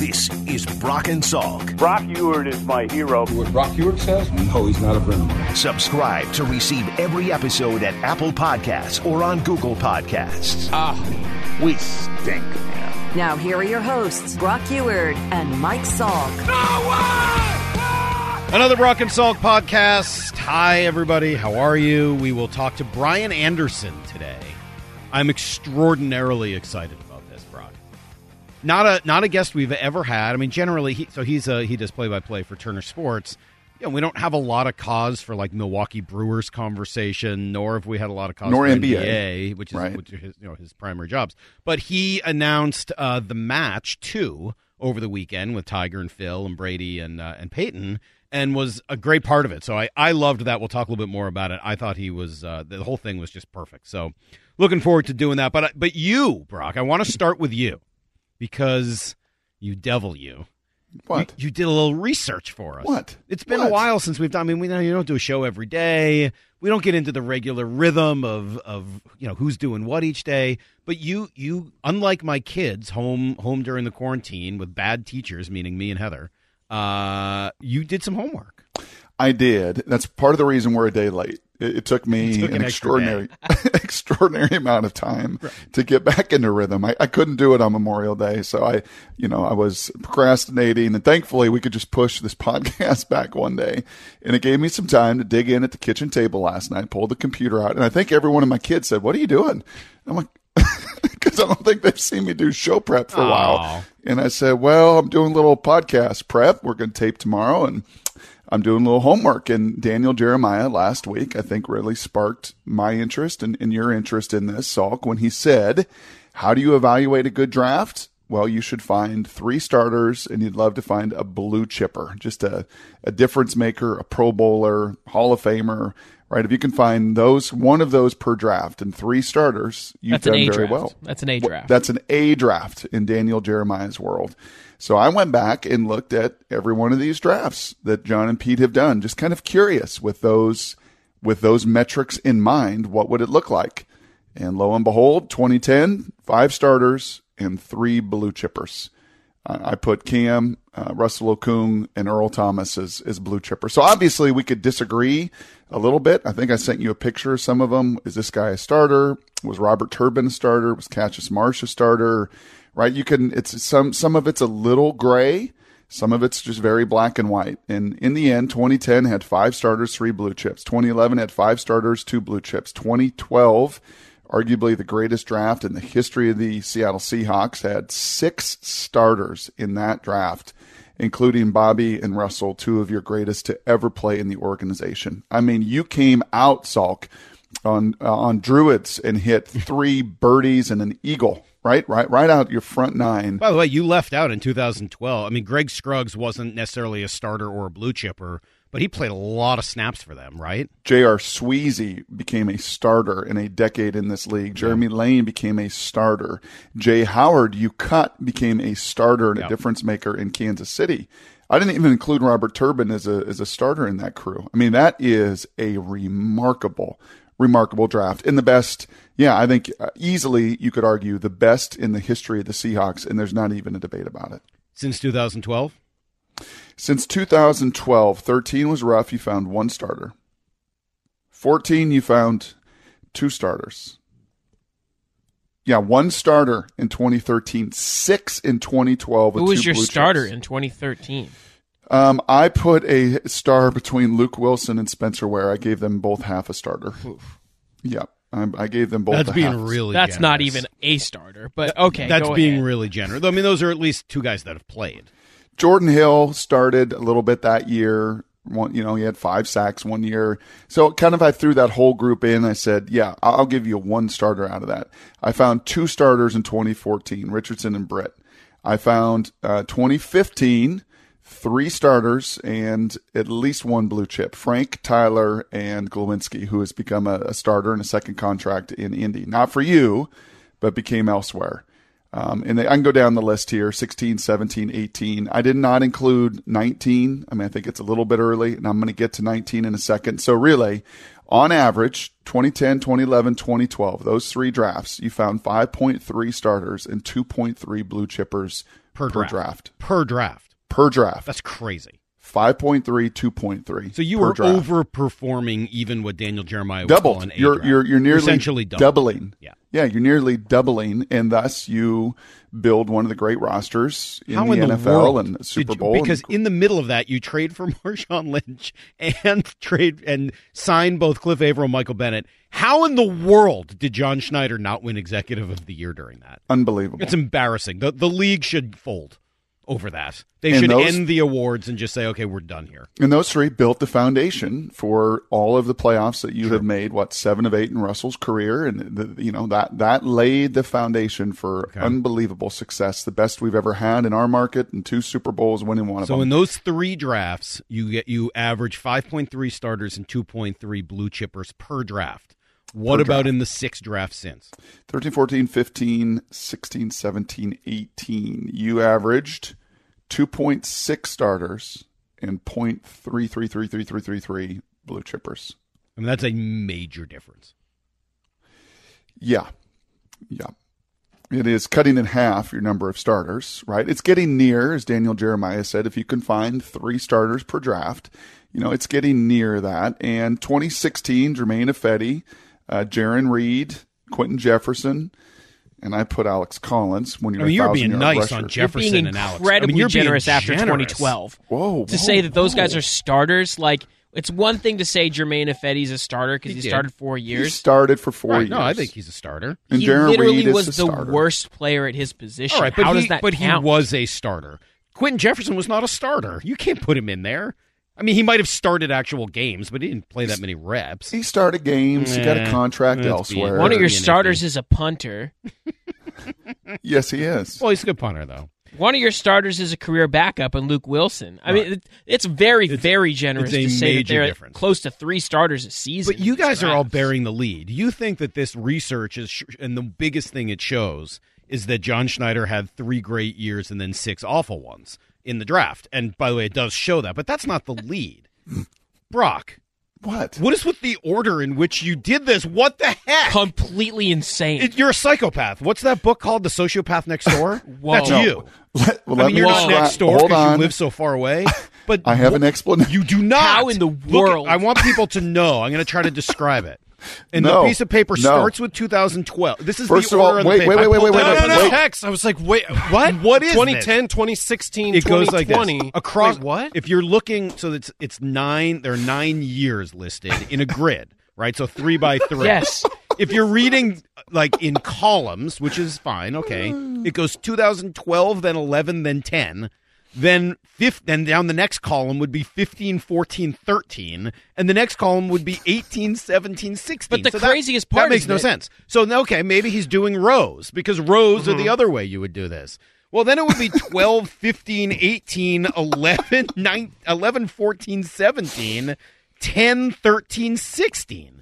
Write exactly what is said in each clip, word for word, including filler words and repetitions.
This is Brock and Salk. Brock Ewart is my hero. What Brock Ewart says? No, he's not a friend of mine. Subscribe to receive every episode at Apple Podcasts or on Google Podcasts. Ah, we stink, man. Now here are your hosts, Brock Ewart and Mike Salk. No way! Another Brock and Salk podcast. Hi, everybody. How are you? We will talk to Brian Anderson today. I'm extraordinarily excited about this, Brock. Not a not a guest we've ever had. I mean, generally, he, so he's a, he does play-by-play for Turner Sports. You know, we don't have a lot of cause for like Milwaukee Brewers conversation, nor have we had a lot of cause nor for N B A, N B A, which is, right. which is his, you know, his primary jobs. But he announced uh, the match two over the weekend with Tiger and Phil and Brady and uh, and Peyton, and was a great part of it. So I, I loved that. We'll talk a little bit more about it. I thought he was uh, the whole thing was just perfect. So looking forward to doing that. But but you, Brock, I want to start with you because you devil you. What? You, you did a little research for us. What? It's been What? a while since we've done. I mean, we know you don't do a show every day. We don't get into the regular rhythm of of you know who's doing what each day. But you you unlike my kids home home during the quarantine with bad teachers, meaning me and Heather. Uh, you did some homework. I did. That's part of the reason we're a day late. It, it took me It took an, an extra extraordinary, extraordinary amount of time right. to get back into rhythm. I, I couldn't do it on Memorial Day, so I, you know, I was procrastinating, and thankfully we could just push this podcast back one day, and it gave me some time to dig in at the kitchen table last night, pull the computer out, and I think every one of my kids said, "What are you doing?" I'm like, because I don't think they've seen me do show prep for a Aww. while, and I said, "Well, I'm doing a little podcast prep. We're going to tape tomorrow, and I'm doing a little homework." And Daniel Jeremiah last week, I think, really sparked my interest and, and your interest in this, Salk, when he said, how do you evaluate a good draft? Well, you should find three starters, and you'd love to find a blue chipper, just a, a difference maker, a Pro Bowler, Hall of Famer, right? If you can find those, one of those per draft and three starters, you've That's done an A very draft. well. That's an A draft. That's an A draft in Daniel Jeremiah's world. So I went back and looked at every one of these drafts that John and Pete have done, just kind of curious with those with those metrics in mind, what would it look like? And lo and behold, twenty ten, five starters and three blue chippers. Uh, I put Cam, uh, Russell Okung, and Earl Thomas as, as blue chippers. So obviously we could disagree a little bit. I think I sent you a picture of some of them. Is this guy a starter? Was Robert Turbin a starter? Was Cassius Marsh a starter? Right, you can. It's some some of it's a little gray, some of it's just very black and white. And in the end, twenty ten had five starters, three blue chips. twenty eleven had five starters, two blue chips. twenty twelve, arguably the greatest draft in the history of the Seattle Seahawks, had six starters in that draft, including Bobby and Russell, two of your greatest to ever play in the organization. I mean, you came out, Salk, on uh, on Druids and hit three birdies and an eagle. Right, right, right out your front nine. By the way, you left out in two thousand twelve. I mean, Greg Scruggs wasn't necessarily a starter or a blue chipper, but he played a lot of snaps for them, right? J R. Sweezy became a starter in a decade in this league. Jeremy yeah. Lane became a starter. Jay Howard, you cut, became a starter and a yep. difference maker in Kansas City. I didn't even include Robert Turbin as a as a starter in that crew. I mean, that is a remarkable Remarkable draft. And the best, yeah, I think uh, easily you could argue the best in the history of the Seahawks, and there's not even a debate about it. Since two thousand twelve? Since two thousand twelve, thirteen was rough. You found one starter. fourteen, you found two starters. Yeah, one starter in twenty thirteen, six in twenty twelve. With Who was two your blue starter chips. in twenty thirteen? Um, I put a star between Luke Wilson and Spencer Ware. I gave them both half a starter. Oof. Yeah, I, I gave them both. That's a being half. really. That's generous. not even a starter, but okay. That's go being ahead. really generous. I mean, those are at least two guys that have played. Jordan Hill started a little bit that year. One, you know, he had five sacks one year. So kind of I threw that whole group in. I said, yeah, I'll give you one starter out of that. I found two starters in twenty fourteen, Richardson and Britt. I found uh, twenty fifteen. Three starters and at least one blue chip, Frank, Tyler, and Glowinski, who has become a, a starter in a second contract in Indy. Not for you, but became elsewhere. Um, and they, I can go down the list here, sixteen, seventeen, eighteen. I did not include nineteen. I mean, I think it's a little bit early, and I'm going to get to nineteen in a second. So really, On average, twenty ten, twenty eleven, twenty twelve, those three drafts, you found five point three starters and two point three blue chippers Per, per draft. draft. Per draft. Per draft. That's crazy. five point three, two point three. So you per were draft. overperforming even what Daniel Jeremiah was doubled. calling a You're draft. you're you're nearly essentially doubled. doubling. Yeah. Yeah, you're nearly doubling, and thus you build one of the great rosters in How the in the N F L world and the Super did- Bowl. Because and, in the middle of that, you trade for Marshawn Lynch and trade and sign both Cliff Averill and Michael Bennett. How in the world did John Schneider not win Executive of the Year during that? unbelievable. It's embarrassing. The the league should fold over that. They And should those- end the awards and just say, okay, we're done here. And those three built the foundation for all of the playoffs that you have made. What, seven of eight in Russell's career, and the, you know that that laid the foundation for Okay. unbelievable success, the best we've ever had in our market, and two Super Bowls, winning one of So them. in those three drafts, you get you average five point three starters and two point three blue chippers per draft. What Per about draft. in the six drafts since? thirteen, fourteen, fifteen, sixteen, seventeen, eighteen. You averaged two point six starters and zero point three three three three three three three blue chippers. I mean, that's a major difference. Yeah. Yeah. It is cutting in half your number of starters, right? It's getting near, as Daniel Jeremiah said, if you can find three starters per draft, you know, it's getting near that. And twenty sixteen, Jermaine Ifedi, uh, Jaron Reed, Quentin Jefferson, and I put Alex Collins when you're I mean, a you're being thousand-yard nice rusher. on Jefferson You're being and Alex. incredibly I mean, you're being generous after generous. twenty twelve. Whoa, To whoa, say that those whoa. guys are starters, like, it's one thing to say Jermaine Ifedi's a starter because He he, did. started four He years. started for four Right, years. no, I think he's a starter. And he Jaron literally Reed is was a the starter. worst player at his position. All right, but How he, does that but count? he was a starter. Quentin Jefferson was not a starter. You can't put him in there. I mean, he might have started actual games, but he didn't play that many reps. He started games. He got a Eh, contract that's elsewhere. being- One of your being starters iffy. is a punter. Yes, he is. Well, he's a good punter, though. One of your starters is a career backup in Luke Wilson. I mean, it, it's very, very generous it's a to say that major they're difference. close to three starters a season. But you in these guys are all drafts. bearing the lead. You think that this research is, sh- and the biggest thing it shows is that John Schneider had three great years and then six awful ones in the draft. And by the way, it does show that, but that's not the lead. Brock, What? what is with the order in which you did this? What the heck? completely insane. It- you're a psychopath. What's that book called? The Sociopath Next Door? Whoa. That's No. you. Let, well, I let mean, me you're not describe- next door Hold because you on. live so far away. But I have wh- an explanation. You do not. How in the Look, world? I want people to know. I'm going to try to describe it. And No. the piece of paper No. starts with two thousand twelve. This is First the of all, order of the wait, paper. wait, I wait, wait, pulled wait, it wait, up. wait, no, no, wait. text. I was like, wait, what? What is twenty this? ten, twenty sixteen, It goes like twenty twenty. this across. Wait, what? If you're looking, so it's it's nine. There are nine years listed in a grid, right? So three by three. Yes. If you're reading like in columns, which is fine, okay, it goes two thousand twelve, then eleven, then ten. Then fifth, then down the next column would be fifteen, fourteen, thirteen, and the next column would be eighteen, seventeen, sixteen. But the So that- craziest part that makes is no that- sense. So okay, maybe he's doing rows because rows are the other way you would do this. Well, then it would be twelve, fifteen, eighteen, eleven, nine, eleven, fourteen, seventeen, ten, thirteen, sixteen.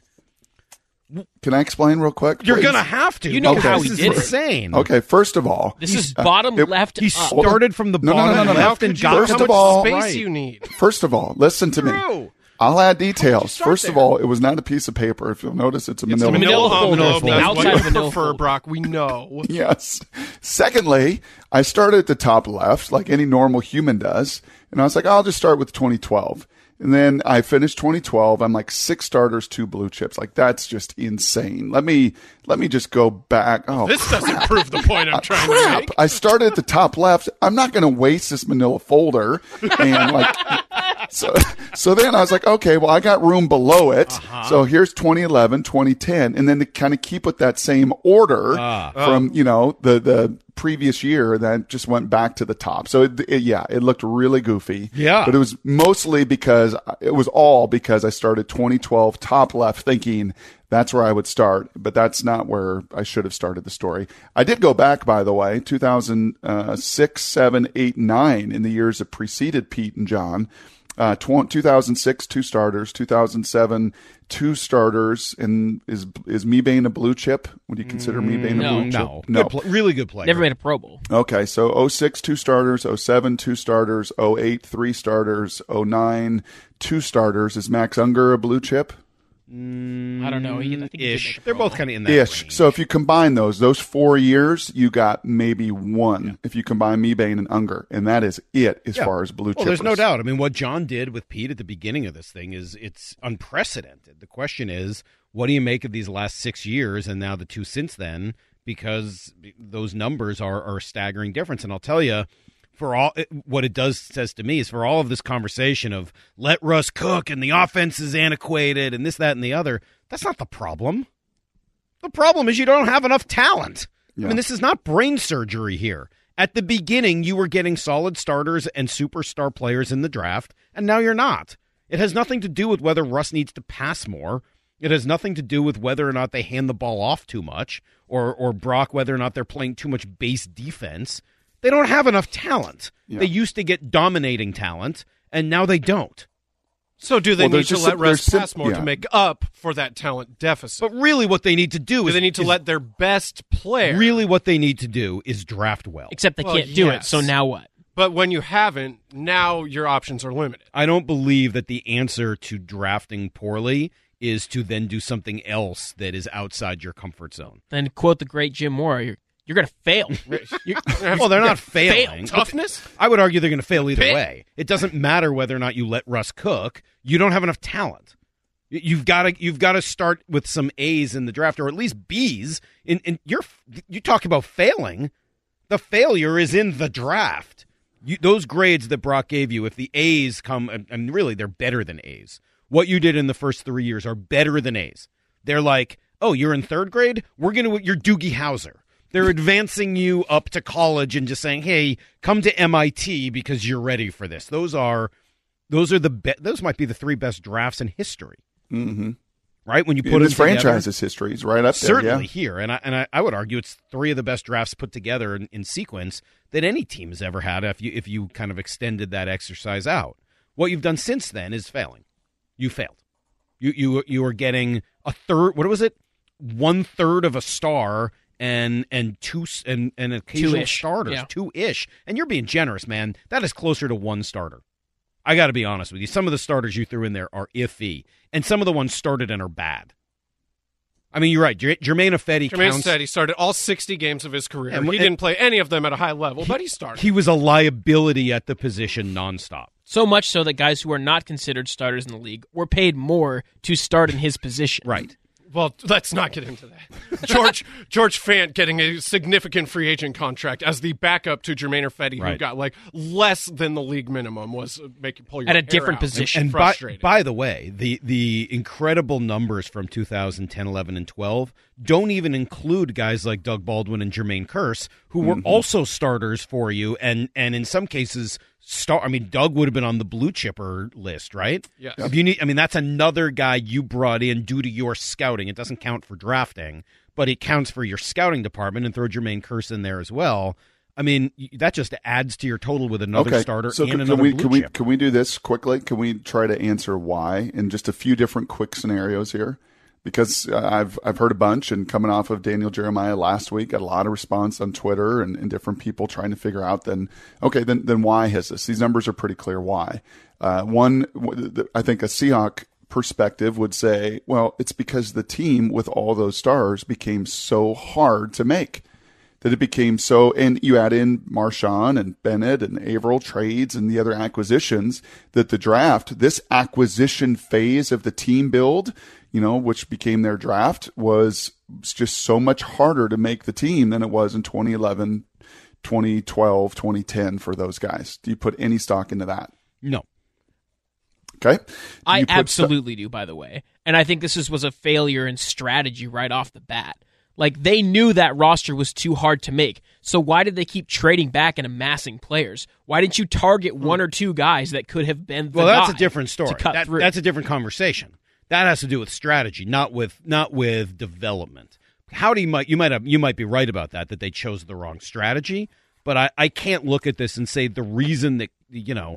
Can I explain real quick? You're please? going to have to. You know because how this he is did it. insane. Okay, first of all, This is uh, bottom it- left He up. started from the No, no, no, bottom no, no, no. left and How got First how of much all- space right. you need? First of all, listen to me. True. I'll add details. start First of there? all, it was not a piece of paper. If you'll notice, it's a It's manila. a manila Manila folder. folder. That's Outside what you of manila prefer, folder. Brock. We know. Yes. Secondly, I started at the top left, like any normal human does, and I was like, I'll just start with twenty twelve. And then I finished twenty twelve. I'm like six starters, two blue chips. Like that's just insane. Let me let me just go back. Oh, This doesn't prove the point I'm trying to crap! make. I started at the top left. I'm not going to waste this manila folder and like. So, so then I was like, okay, well, I got room below it. Uh-huh. So here's twenty eleven, twenty ten, and then to kind of keep with that same order Ah. from, you know, the, the previous year, that just went back to the top. So it, it, yeah, it looked really goofy. Yeah. But it was mostly because it was all because I started twenty twelve top left thinking that's where I would start, but that's not where I should have started the story. I did go back, by the way, two thousand six, seven, eight, nine in the years that preceded Pete and John. Uh, tw- two thousand six, two starters. two thousand seven, two starters. And is is Mebane a blue chip? Would you consider Mebane no, a blue No, chip? No. Good pl- really good player. Never made a Pro Bowl. Okay, so oh six, two starters. oh seven, two starters. oh eight, three starters. oh nine, two starters. Is Max Unger a blue chip? I don't know. He, I think he did Ish. make a They're Pro both Bowl. kind of in that Ish. range. So if you combine those, those four years, you got maybe one. Yeah. If you combine Mebane and Unger, and that is it as yeah. far as blue chippers. Well, there's no doubt. I mean, what John did with Pete at the beginning of this thing is it's unprecedented. The question is, what do you make of these last six years and now the two since then? Because those numbers are, are a staggering difference. And I'll tell you, for all what it does says to me is for all of this conversation of let Russ cook and the offense is antiquated and this, that, and the other, that's not the problem. The problem is you don't have enough talent. Yeah. I mean, this is not brain surgery here. At the beginning, you were getting solid starters and superstar players in the draft, and now you're not. It has nothing to do with whether Russ needs to pass more. It has nothing to do with whether or not they hand the ball off too much, or or Brock, whether or not they're playing too much base defense. They don't have enough talent. Yeah. They used to get dominating talent, and now they don't. So do they well, need to just, let Russ sim- pass more yeah. to make up for that talent deficit? But really what they need to do, do is... they need to is, let their best player... Really what they need to do is draft well. Except they well, can't do yes. it, so now what? But when you haven't, now your options are limited. I don't believe that the answer to drafting poorly is to then do something else that is outside your comfort zone. Then quote the great Jim Moore, you're, you're going to fail. You're, well, they're not failing. Fail. Toughness? I would argue they're going to fail either Pit. way. It doesn't matter whether or not you let Russ cook. You don't have enough talent. You've got to you've got to start with some A's in the draft, or at least B's. And, and you're you talk about failing. The failure is in the draft. You, those grades that Brock gave you, if the A's come, and, and really they're better than A's. What you did in the first three years are better than A's. They're like, oh, you're in third grade? We're going to, you're Doogie Howser. They're advancing you up to college and just saying, hey, come to M I T because you're ready for this. Those are, those are the, be- those might be the three best drafts in history. Mm-hmm. Right? When you put in them this together. franchise's history is right up there. Certainly yeah. here. And I, and I, I would argue it's three of the best drafts put together in, in sequence that any team has ever had if you, if you kind of extended that exercise out. What you've done since then is failing. You failed. You you you are getting a third. What was it? One third of a star and and two and and occasional Two-ish. starters, Yeah. two ish. And you're being generous, man. That is closer to one starter. I got to be honest with you. Some of the starters you threw in there are iffy, and some of the ones started and are bad. I mean, you're right. Jer- Jermaine Ifedi Jermaine counts. said he started all sixty games of his career. And- he and- didn't play any of them at a high level, but he started. He was a liability at the position nonstop. So much so that guys who are not considered starters in the league were paid more to start in his position. Right. Well, let's not get into that. George George Fant getting a significant free agent contract as the backup to Jermaine Ifedi, who Right. got like less than the league minimum, was making pull your At a hair different out. position. And by, Frustrating. by the way, the the incredible numbers from two thousand ten, eleven, and twelve don't even include guys like Doug Baldwin and Jermaine Kearse, who were Mm-hmm. also starters for you, and and in some cases, star. I mean, Doug would have been on the blue chipper list, right? Yes. If you need, I mean, that's another guy you brought in due to your scouting. It doesn't count for drafting, but it counts for your scouting department, and throw Jermaine Kearse in there as well. I mean, y- that just adds to your total with another Okay. starter So and can, another can we blue can we chip. can we do this quickly? Can we try to answer why in just a few different quick scenarios here? Because uh, I've I've heard a bunch, and coming off of Daniel Jeremiah last week, got a lot of response on Twitter and, and different people trying to figure out. Then okay, then then why has this? These numbers are pretty clear. Why? Uh, one, I think a Seahawk perspective would say, well, it's because the team with all those stars became so hard to make. That it became so, and you add in Marshawn and Bennett and Averill trades and the other acquisitions, that the draft, this acquisition phase of the team build, you know, which became their draft, was just so much harder to make the team than it was in twenty eleven, twenty twelve, twenty ten for those guys. Do you put any stock into that? No. Okay. Do I you put sto- absolutely do, by the way. And I think this is, was a failure in strategy right off the bat. Like, they knew that roster was too hard to make. So why did they keep trading back and amassing players? Why didn't you target one or two guys that could have been the Well, that's a guy different story. to cut That- through? that's a different conversation. That has to do with strategy, not with not with development. Howdy might you might have you might be right about that, that they chose the wrong strategy. But I, I can't look at this and say the reason that you know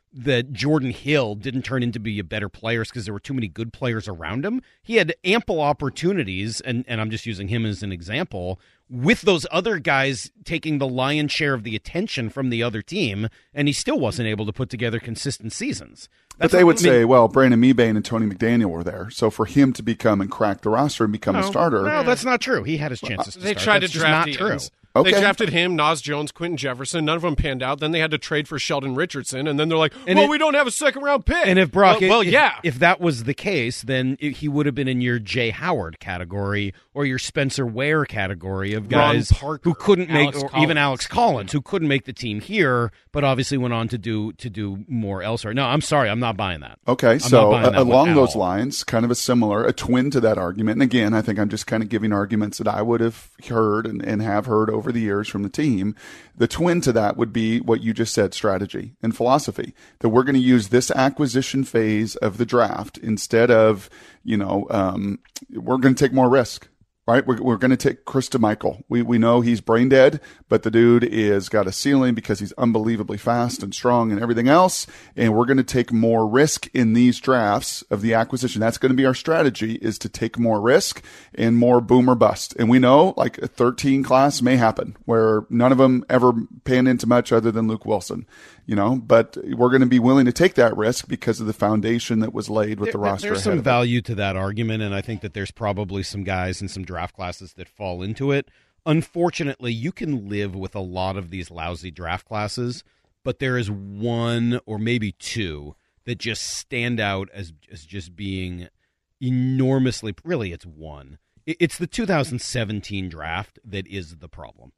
that Jordan Hill didn't turn into be a better player because there were too many good players around him. He had ample opportunities, and, and I'm just using him as an example, with those other guys taking the lion's share of the attention from the other team, and he still wasn't able to put together consistent seasons. That's but they would I mean, say, well, Brandon Mebane and Tony McDaniel were there. So for him to become and crack the roster and become no, a starter. No, that's not true. He had his chances to They start. tried That's to just draft not true. ends. Okay. They drafted him, Nas Jones, Quentin Jefferson. None of them panned out. Then they had to trade for Sheldon Richardson, and then they're like, And well, it- we don't have a second-round pick. And if Brock, well, well if, yeah. if that was the case, then it, he would have been in your Jay Howard category or your Spencer Ware category of Ron guys Parker, who couldn't make, Alex or Collins. even Alex Collins, who couldn't make the team here, but obviously went on to do to do more elsewhere. No, I'm sorry, I'm not buying that. Okay, I'm so not buying uh, that one along at those all. lines, kind of a similar, a twin to that argument. And again, I think I'm just kind of giving arguments that I would have heard and, and have heard over the years from the team. The twin to that would be what you just said, strategy and philosophy, that we're going to use this acquisition phase of the draft instead of, you know, um, we're going to take more risk. Right, we're, we're going to take Chris DeMichael. We we know he's brain dead, but the dude is got a ceiling because he's unbelievably fast and strong and everything else. And we're going to take more risk in these drafts of the acquisition. That's going to be our strategy: is to take more risk and more boom or bust. And we know, like a thirteen class may happen where none of them ever pan into much other than Luke Wilson. You know, but we're going to be willing to take that risk because of the foundation that was laid with the There- roster. There's ahead some of it. value to that argument, and I think that there's probably some guys in some draft classes that fall into it. Unfortunately, you can live with a lot of these lousy draft classes, but there is one or maybe two that just stand out as, as just being enormously, really it's one. It- It's the two thousand seventeen draft that is the problem.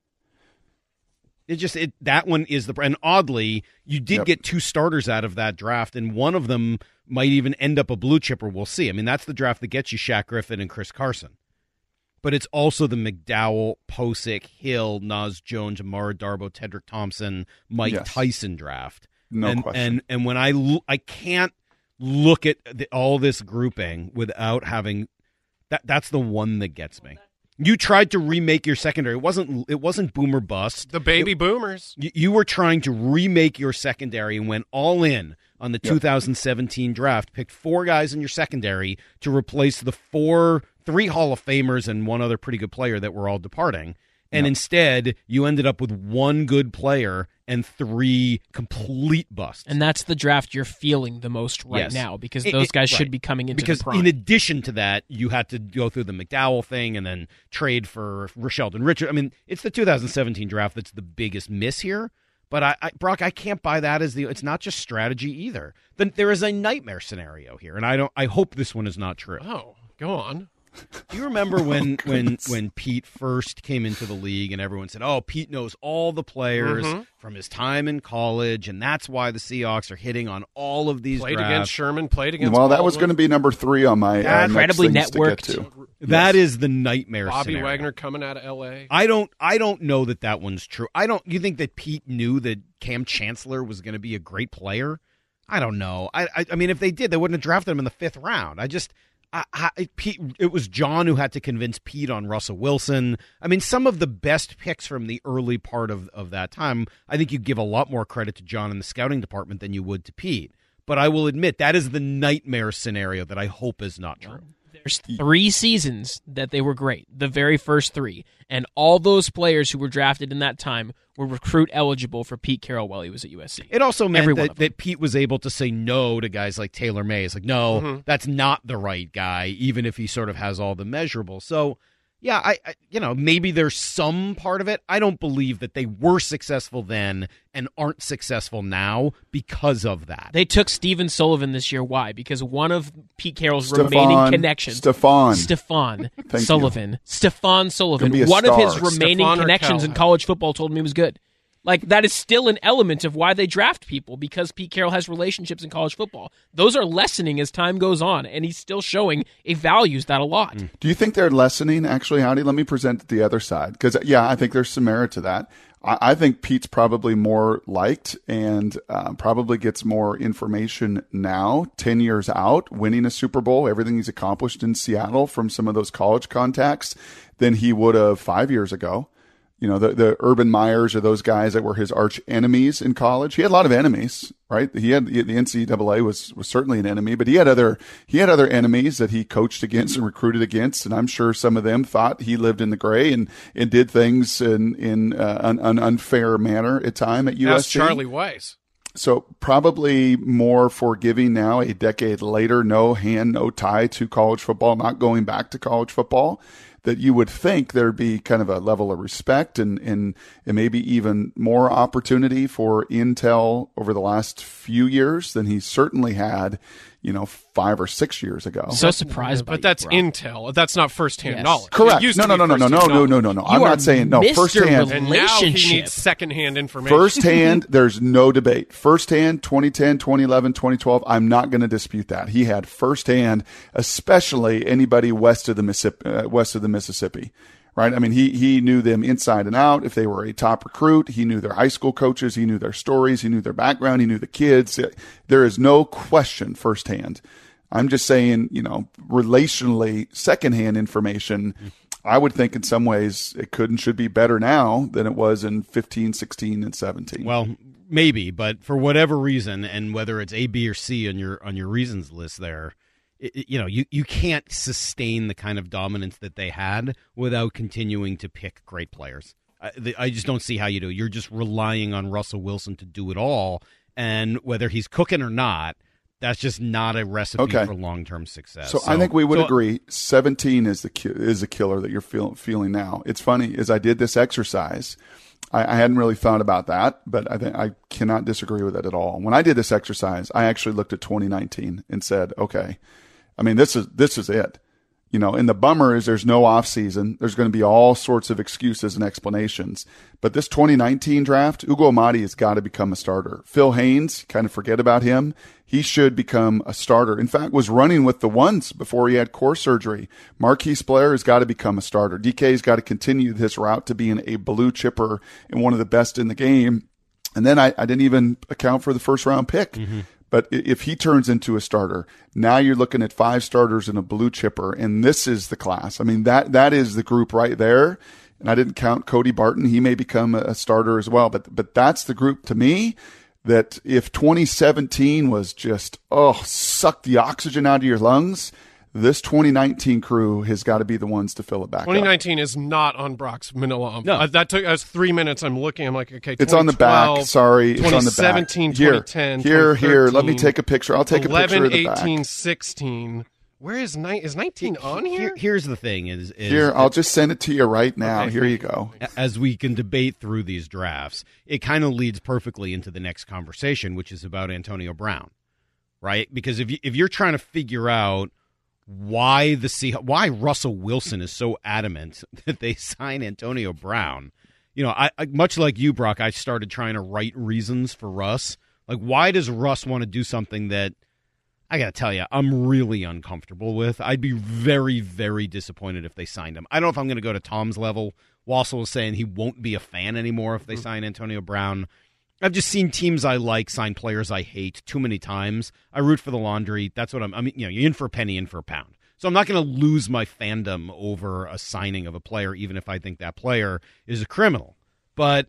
It just it that one is the and oddly you did Yep. get two starters out of that draft, and one of them might even end up a blue chipper. We'll see. I mean, that's the draft that gets you Shaq Griffin and Chris Carson, but it's also the McDowell, Posick, Hill, Nas Jones, Amara Darbo, Tedrick Thompson, Mike Yes. Tyson draft. No and, question. And and when I l- I can't look at the, all this grouping without having that. That's the one that gets me. You tried to remake your secondary. It wasn't. It wasn't boom or bust. the baby boomers. You, you were trying to remake your secondary and went all in on the two thousand seventeen draft. Picked four guys in your secondary to replace the four, three Hall of Famers and one other pretty good player that were all departing. And instead, you ended up with one good player and three complete busts. And that's the draft you're feeling the most right Yes. now because It- those it- guys right. should be coming into because the prime. in addition to that, you had to go through the McDowell thing and then trade for Sheldon Richard. I mean, it's the two thousand seventeen draft that's the biggest miss here. But I, I, Brock, I can't buy that as the. It's not just strategy either. Then there is a nightmare scenario here, and I don't. I hope this one is not true. Oh, go on. Do you remember when when when Pete first came into the league and everyone said, "Oh, Pete knows all the players Mm-hmm. from his time in college, and that's why the Seahawks are hitting on all of these Played drafts." against Sherman, played against Well, that was Baldwin. going to be number three on my uh, next Incredibly things to networked. get to. That is the nightmare Bobby scenario. Wagner coming out of L A. I don't. I don't know that that one's true. I don't. You think that Pete knew that Cam Chancellor was going to be a great player? I don't know. I, I. I mean, if they did, they wouldn't have drafted him in the fifth round. I just. I, I, Pete, it was John who had to convince Pete on Russell Wilson. I mean, some of the best picks from the early part of, of that time, I think you give a lot more credit to John in the scouting department than you would to Pete. But I will admit, that is the nightmare scenario that I hope is not true. There's three seasons that they were great, the very first three. And all those players who were drafted in that time were recruit eligible for Pete Carroll while he was at U S C. It also meant Every one that, of them. that Pete was able to say no to guys like Taylor Mays. Like, no, Mm-hmm. that's not the right guy, even if he sort of has all the measurables. So, yeah, I, I, you know, maybe there's some part of it. I don't believe that they were successful then and aren't successful now because of that. They took Steven Sullivan this year. Why? Because one of Pete Carroll's Stephon- remaining connections, Stephon. Stephon Thank Sullivan, Stephon Sullivan, Gonna be a one of his star. remaining Stephon or connections in Cal? college football told me he was good. Like, that is still an element of why they draft people, because Pete Carroll has relationships in college football. Those are lessening as time goes on, and he's still showing he values that a lot. Do you think they're lessening, actually, Howdy? Let me present the other side. Because, yeah, I think there's some merit to that. I, I think Pete's probably more liked and uh, probably gets more information now, ten years out, winning a Super Bowl, everything he's accomplished in Seattle from some of those college contacts, than he would have five years ago. You know, the, the Urban Meyers are those guys that were his arch enemies in college. He had a lot of enemies, right? He had the N C double A was, was certainly an enemy, but he had other, he had other enemies that he coached against and recruited against. And I'm sure some of them thought he lived in the gray and, and did things in, in uh, an, an unfair manner at time at U S C. That's Charlie Weiss. So probably more forgiving now, a decade later, no hand, no tie to college football, not going back to college football, that you would think there'd be kind of a level of respect and, and, and maybe even more opportunity for intel over the last few years than he certainly had, you know, five or six years ago. So surprised by But that's you, bro. intel. That's not firsthand Yes. knowledge. Correct. It used No, to no, be no, no, no, no, firsthand no, no, knowledge. no, no. You I'm are not saying no. Mister Firsthand. And now he Relationship. needs secondhand information. Firsthand, there's no debate. Firsthand, twenty ten, twenty eleven, twenty twelve, I'm not going to dispute that. He had firsthand, especially anybody west of the Mississippi, uh, west of the Mississippi. Right? I mean, he, he knew them inside and out. If they were a top recruit, he knew their high school coaches. He knew their stories. He knew their background. He knew the kids. There is no question firsthand. I'm just saying, you know, relationally, secondhand information, I would think in some ways it could and should be better now than it was in fifteen, sixteen, and seventeen. Well, maybe, but for whatever reason, and whether it's A, B, or C on your on your reasons list there, it, you know, you, you can't sustain the kind of dominance that they had without continuing to pick great players. I, the, I just don't see how you do. You're just relying on Russell Wilson to do it all, and whether he's cooking or not, that's just not a recipe Okay. for long-term success. So, I think we would so- agree. seventeen is the ki- is a killer that you're feel, feeling now. It's funny as I did this exercise, I, I hadn't really thought about that, but I think I cannot disagree with it at all. When I did this exercise, I actually looked at twenty nineteen and said, okay, I mean this is this is it. You know, and the bummer is there's no off season. There's going to be all sorts of excuses and explanations. But this twenty nineteen draft, Ugo Amadi has got to become a starter. Phil Haynes, kind of forget about him. He should become a starter. In fact, was running with the ones before he had core surgery. Marquise Blair has got to become a starter. D K's got to continue this route to being a blue chipper and one of the best in the game. And then I, I didn't even account for the first round pick. Mm-hmm. But if he turns into a starter, now you're looking at five starters and a blue chipper, and this is the class. I mean, that that is the group right there. And I didn't count Cody Barton. He may become a starter as well. But but that's the group to me that if twenty seventeen was just, oh, suck the oxygen out of your lungs, this twenty nineteen crew has got to be the ones to fill it back twenty nineteen up. is not on Brock's Manila envelope. No. Uh, that took us three minutes. I'm looking. I'm like, okay, It's on the back. Sorry, it's on the back. twenty seventeen, Here, twenty ten, here, here. Let me twenty thirteen, take a picture. I'll take a picture eleven, of the back. eighteen, sixteen. Where is ni- is nineteen on here? Here's the thing: is, is Here, I'll just send it to you right now. Okay, Here you thank go. as we can debate through these drafts, it kind of leads perfectly into the next conversation, which is about Antonio Brown, right? Because if you, if you're trying to figure out why the Sea, why Russell Wilson is so adamant that they sign Antonio Brown, you know, I, I much like you, Brock, I started trying to write reasons for Russ. Like, why does Russ want to do something that I got to tell you, I'm really uncomfortable with? I'd be very, very disappointed if they signed him. I don't know if I'm going to go to Tom's level. Wassel was saying he won't be a fan anymore if they sign Antonio Brown. I've just seen teams I like sign players I hate too many times. I root for the laundry. That's what I'm, I mean, you know, you're in for a penny, in for a pound. So I'm not going to lose my fandom over a signing of a player, even if I think that player is a criminal. But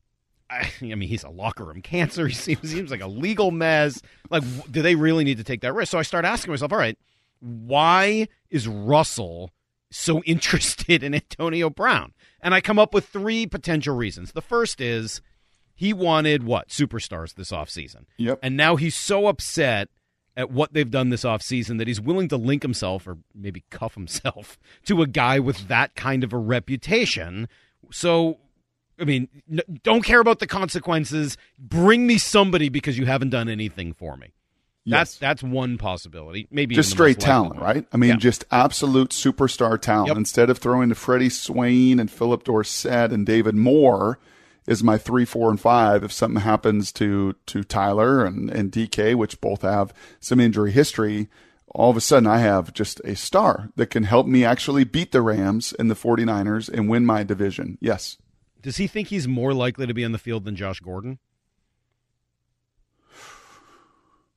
I, I mean, he's a locker room cancer. He seems, seems like a legal mess. Like, do they really need to take that risk? So I start asking myself, all right, why is Russell so interested in Antonio Brown? And I come up with three potential reasons. The first is he wanted, what, superstars this offseason. Yep. And now he's so upset at what they've done this offseason that he's willing to link himself, or maybe cuff himself, to a guy with that kind of a reputation. So, I mean, n- don't care about the consequences. Bring me somebody because you haven't done anything for me. That's Yes. that's one possibility. Maybe Just even the straight most likely talent, one. right? I mean, Yeah. just absolute superstar talent. Yep. Instead of throwing to Freddie Swain and Philip Dorsett and David Moore is my three, four, and five. If something happens to to Tyler and, and D K, which both have some injury history, all of a sudden I have just a star that can help me actually beat the Rams and the 49ers and win my division. Yes. Does he think he's more likely to be on the field than Josh Gordon?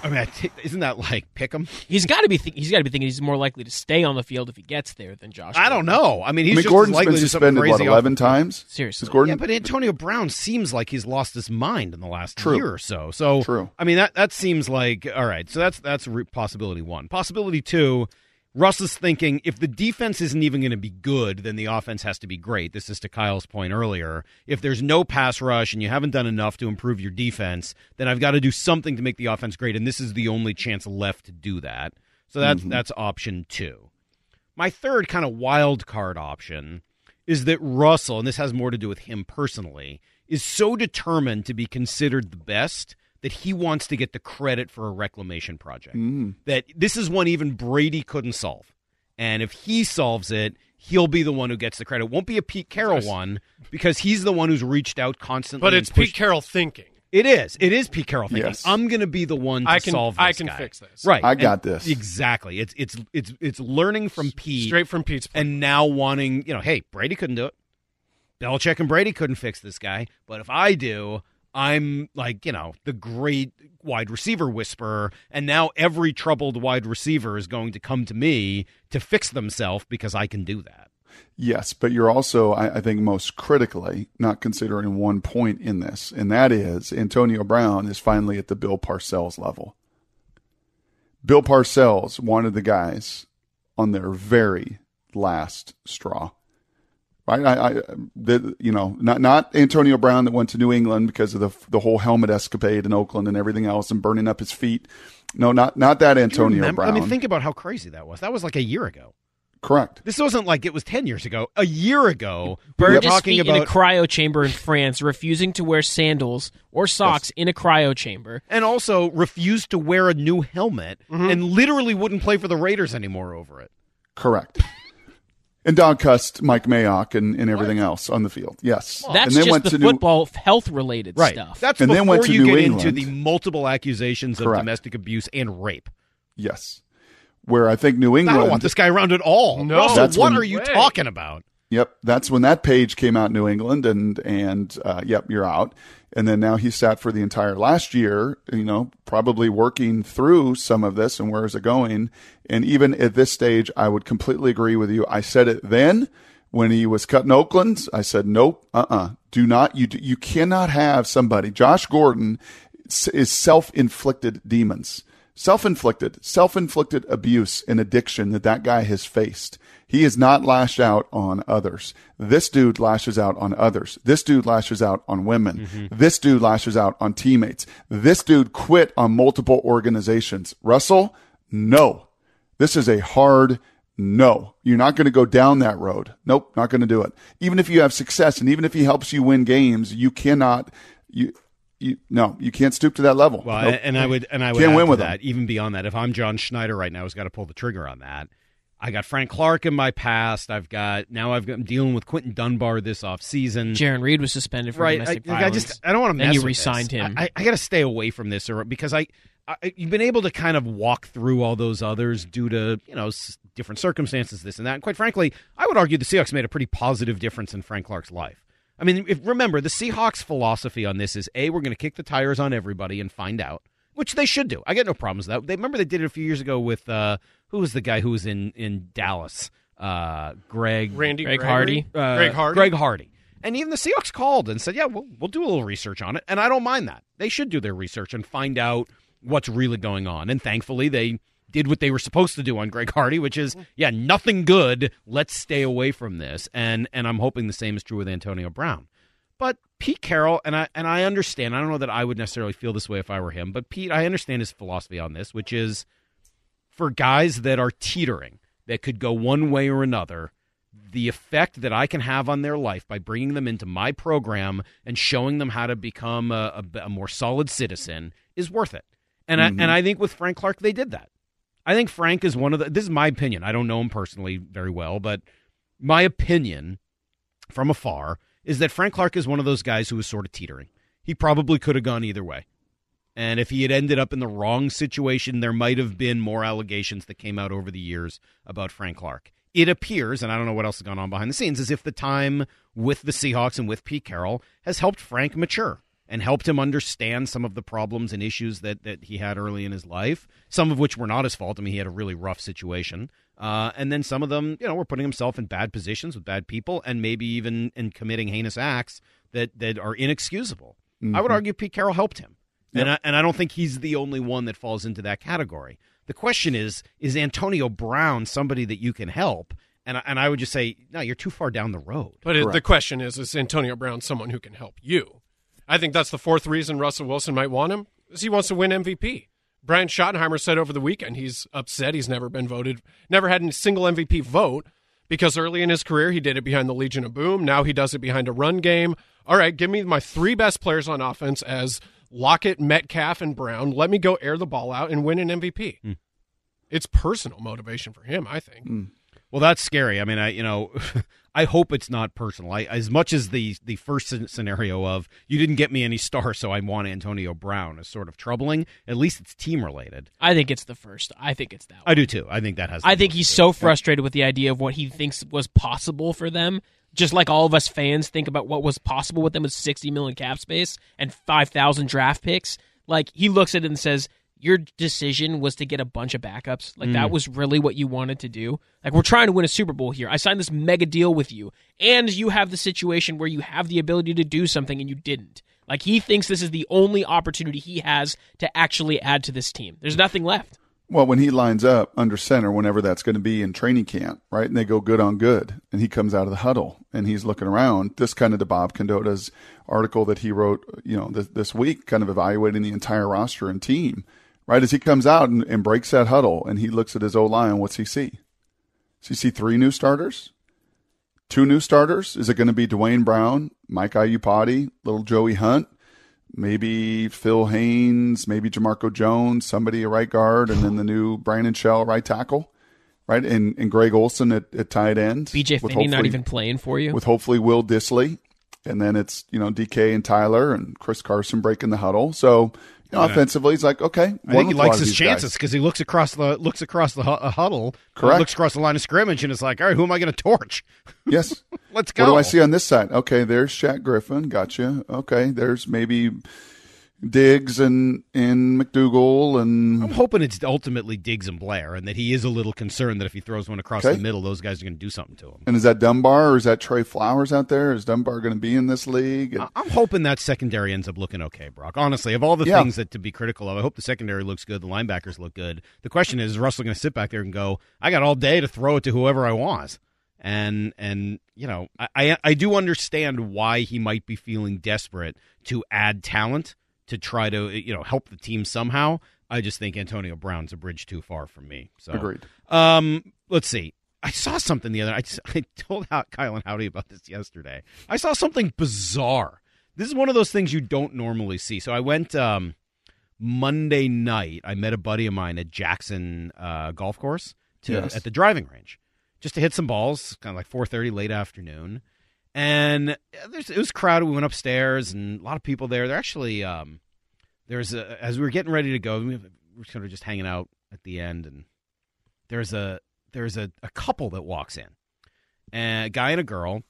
I mean, I t- isn't that like pick him? He's got to be. Th- he's got to be thinking he's more likely to stay on the field if he gets there than Josh. I don't know. I mean, he's I mean, just Gordon's as likely been to do something suspended, what, crazy eleven off- times? Seriously. Is Gordon? Yeah, but Antonio Brown seems like he's lost his mind in the last True. year or so. So, True. I mean, that that seems like all right. So that's that's re- possibility one. Possibility two. Russ is thinking if the defense isn't even going to be good, then the offense has to be great. This is to Kyle's point earlier. If there's no pass rush and you haven't done enough to improve your defense, then I've got to do something to make the offense great, and this is the only chance left to do that. So that's mm-hmm. that's option two. My third kind of wild card option is that Russell, and this has more to do with him personally, is so determined to be considered the best that he wants to get the credit for a reclamation project. Mm. That this is one even Brady couldn't solve. And if he solves it, he'll be the one who gets the credit. It won't be a Pete Carroll one because he's the one who's reached out constantly. But it's Pete Carroll thinking. It is. It is Pete Carroll thinking. Yes. I'm going to be the one to I can, solve this I can guy. fix this. Right. I got and this. Exactly. It's it's it's it's learning from Pete. Straight from Pete's point. And now wanting, you know, hey, Brady couldn't do it. Belichick and Brady couldn't fix this guy. But if I do, I'm like, you know, the great wide receiver whisperer, and now every troubled wide receiver is going to come to me to fix themselves because I can do that. Yes, but you're also, I, I think, most critically not considering one point in this, and that is Antonio Brown is finally at the Bill Parcells level. Bill Parcells wanted the guys on their very last straw. Right, I, I, the, you know, not not Antonio Brown that went to New England because of the the whole helmet escapade in Oakland and everything else and burning up his feet. No, not not that Antonio Brown. I mean, think about how crazy that was. That was like a year ago. Correct. This wasn't like it was ten years ago. A year ago, Burgess we were talking feet about in a cryo chamber in France, refusing to wear sandals or socks yes. in a cryo chamber, and also refused to wear a new helmet, mm-hmm. and literally wouldn't play for the Raiders anymore over it. Correct. And dog cussed Mike Mayock and, and everything what? else on the field. Yes. Well, that's and then just went the to football New... health-related right. stuff. That's and before then went to you New get England. into the multiple accusations Correct. of domestic abuse and rape. Yes. Where I think New England... I don't want this guy around at all. No. Russell, That's what when, are you way. talking about? Yep. That's when that page came out in New England, and, and uh, yep, you're out. And then now he sat for the entire last year, you know, probably working through some of this and where is it going. And even at this stage, I would completely agree with you. I said it then when he was cutting Oakland. I said, nope, uh-uh, do not. You, you cannot have somebody. Josh Gordon is self-inflicted demons, self-inflicted, self-inflicted abuse and addiction that that guy has faced. He is not lashed out on others. This dude lashes out on others. This dude lashes out on women. Mm-hmm. This dude lashes out on teammates. This dude quit on multiple organizations. Russell, no. This is a hard no. You're not going to go down that road. Nope, not going to do it. Even if you have success and even if he helps you win games, you cannot you You, no, you can't stoop to that level. Well, nope. and I would, and I would Can't add win to with that. them. Even beyond that, if I'm John Schneider right now, who's got to pull the trigger on that. I got Frank Clark in my past. I've got now. I've got I'm dealing with Quentin Dunbar this offseason. Jaron Reed was suspended for right. domestic I, violence. I just I don't want to mess and you with re-signed this. him. I, I got to stay away from this, or because I, I you've been able to kind of walk through all those others due to you know s- different circumstances, this and that. And quite frankly, I would argue the Seahawks made a pretty positive difference in Frank Clark's life. I mean, if, remember, the Seahawks' philosophy on this is, A, we're going to kick the tires on everybody and find out, which they should do. I get no problems with that. They remember they did it a few years ago with, uh, who was the guy who was in, in Dallas? Uh, Greg. Randy Greg Gregory? Hardy. Uh, Greg Hardy? Greg Hardy. And even the Seahawks called and said, yeah, we'll, we'll do a little research on it. And I don't mind that. They should do their research and find out what's really going on. And thankfully, they did what they were supposed to do on Greg Hardy, which is, yeah, nothing good. Let's stay away from this. And and I'm hoping the same is true with Antonio Brown. But Pete Carroll, and I and I understand, I don't know that I would necessarily feel this way if I were him, but Pete, I understand his philosophy on this, which is for guys that are teetering, that could go one way or another, the effect that I can have on their life by bringing them into my program and showing them how to become a, a, a more solid citizen is worth it. And mm-hmm. I and I think with Frank Clark, they did that. I think Frank is one of the, this is my opinion. I don't know him personally very well, but my opinion from afar is that Frank Clark is one of those guys who was sort of teetering. He probably could have gone either way. And if he had ended up in the wrong situation, there might have been more allegations that came out over the years about Frank Clark. It appears, and I don't know what else has gone on behind the scenes, as if the time with the Seahawks and with Pete Carroll has helped Frank mature and helped him understand some of the problems and issues that, that he had early in his life, some of which were not his fault. I mean, he had a really rough situation. Uh, and then some of them, you know, were putting himself in bad positions with bad people and maybe even in committing heinous acts that, that are inexcusable. Mm-hmm. I would argue Pete Carroll helped him. Yep. And, I, and I don't think he's the only one that falls into that category. The question is, is Antonio Brown somebody that you can help? And I, and I would just say, no, you're too far down the road. But it, the question is, is Antonio Brown someone who can help you? I think that's the fourth reason Russell Wilson might want him, is he wants to win M V P. Brian Schottenheimer said over the weekend he's upset he's never been voted, never had a single M V P vote because early in his career he did it behind the Legion of Boom. Now he does it behind a run game. All right, give me my three best players on offense as Lockett, Metcalf, and Brown. Let me go air the ball out and win an M V P. Mm. It's personal motivation for him, I think. Mm. Well, that's scary. I mean, I you know, I hope it's not personal. I, as much as the the first scenario of you didn't get me any stars, so I want Antonio Brown is sort of troubling. At least it's team related. I think it's the first. I think it's that one. I do too. I think that has. I think he's so frustrated with the idea of what he thinks was possible for them. Just like all of us fans think about what was possible with them with sixty million cap space and five thousand draft picks. Like he looks at it and says, your decision was to get a bunch of backups. Like, mm. that was really what you wanted to do. Like, we're trying to win a Super Bowl here. I signed this mega deal with you. And you have the situation where you have the ability to do something and you didn't. Like, he thinks this is the only opportunity he has to actually add to this team. There's nothing left. Well, when he lines up under center, whenever that's going to be in training camp, right, and they go good on good, and he comes out of the huddle, and he's looking around, this kind of to Bob Condotta's article that he wrote, you know, this, this week, kind of evaluating the entire roster and team. Right, as he comes out and, and breaks that huddle and he looks at his O-line, what's he see? Does he see three new starters? Two new starters? Is it going to be Dwayne Brown, Mike Iupati, little Joey Hunt, maybe Phil Haynes, maybe Jamarco Jones, somebody at right guard, and then the new Brandon Shell right tackle, right? And and Greg Olsen at, at tight end. B J Finney not even playing for you? With hopefully Will Dissly. And then it's, you know, D K and Tyler and Chris Carson breaking the huddle. So, you know, yeah. offensively, he's like, okay. I think he likes his chances because he looks across the looks across the hu- huddle, correct? Looks across the line of scrimmage, and is like, all right, who am I going to torch? Yes, let's go. What do I see on this side? Okay, there's Shaq Griffin, gotcha. Okay, there's maybe Diggs and and McDougal, and I'm hoping it's ultimately Diggs and Blair, and that he is a little concerned that if he throws one across okay. the middle, those guys are going to do something to him. And is that Dunbar or is that Trey Flowers out there? Is Dunbar going to be in this league? And I'm hoping that secondary ends up looking okay, Brock. Honestly, of all the yeah. things that to be critical of, I hope the secondary looks good, the linebackers look good. The question is, is Russell going to sit back there and go, I got all day to throw it to whoever I want? And, and you know, I, I, I do understand why he might be feeling desperate to add talent to try to, you know, help the team somehow. I just think Antonio Brown's a bridge too far from me. So, agreed. Um, let's see. I saw something the other night. I, I told Kyle and Howdy about this yesterday. I saw something bizarre. This is one of those things you don't normally see. So I went um, Monday night. I met a buddy of mine at Jackson uh, Golf Course to yes. at the driving range just to hit some balls, kind of like four thirty late afternoon. And there's, it was crowded. We went upstairs, and a lot of people there. They're actually um, there's a, as we were getting ready to go, we were kind of just hanging out at the end, and there's a there's a, a couple that walks in, and a guy and a girl,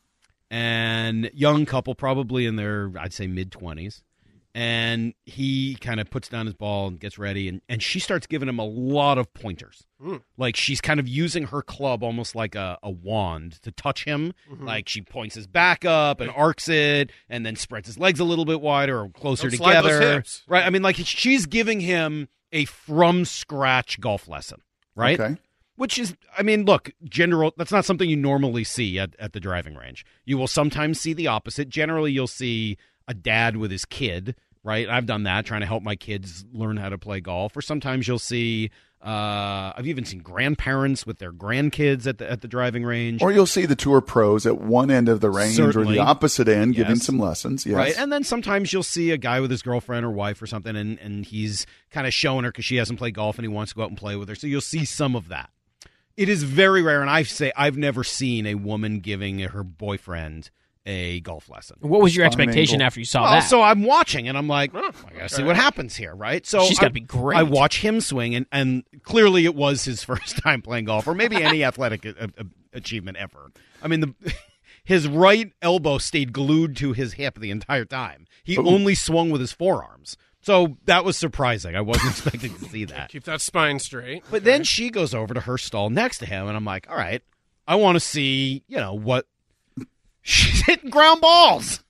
and young couple, probably in their I'd say mid twenties, and he kind of puts down his ball and gets ready, and, and she starts giving him a lot of pointers. Mm. Like she's kind of using her club almost like a, a wand to touch him. Mm-hmm. Like she points his back up and arcs it and then spreads his legs a little bit wider or closer Don't slide together. those hips. Right? I mean, like she's giving him a from-scratch golf lesson, right? Okay. Which is, I mean, look, general. That's not something you normally see at, at the driving range. You will sometimes see the opposite. Generally, you'll see a dad with his kid, right? I've done that, trying to help my kids learn how to play golf. Or sometimes you'll see, uh, I've even seen grandparents with their grandkids at the at the driving range. Or you'll see the tour pros at one end of the range Certainly. or the opposite end yes. giving some lessons. Yes. Right, and then sometimes you'll see a guy with his girlfriend or wife or something, and, and he's kind of showing her because she hasn't played golf and he wants to go out and play with her. So you'll see some of that. It is very rare, and I say I've never seen a woman giving her boyfriend a golf lesson. What was your expectation after you saw well, that? So I'm watching, and I'm like, oh, I gotta see what happens here, right? So she's got to be great. I watch him swing, and, and clearly it was his first time playing golf, or maybe any athletic a, a, achievement ever. I mean, the his right elbow stayed glued to his hip the entire time. He Ooh. only swung with his forearms. So that was surprising. I wasn't expecting to see that. Keep that spine straight. But okay. Then she goes over to her stall next to him, and I'm like, all right, I want to see, you know, what she's hitting ground balls.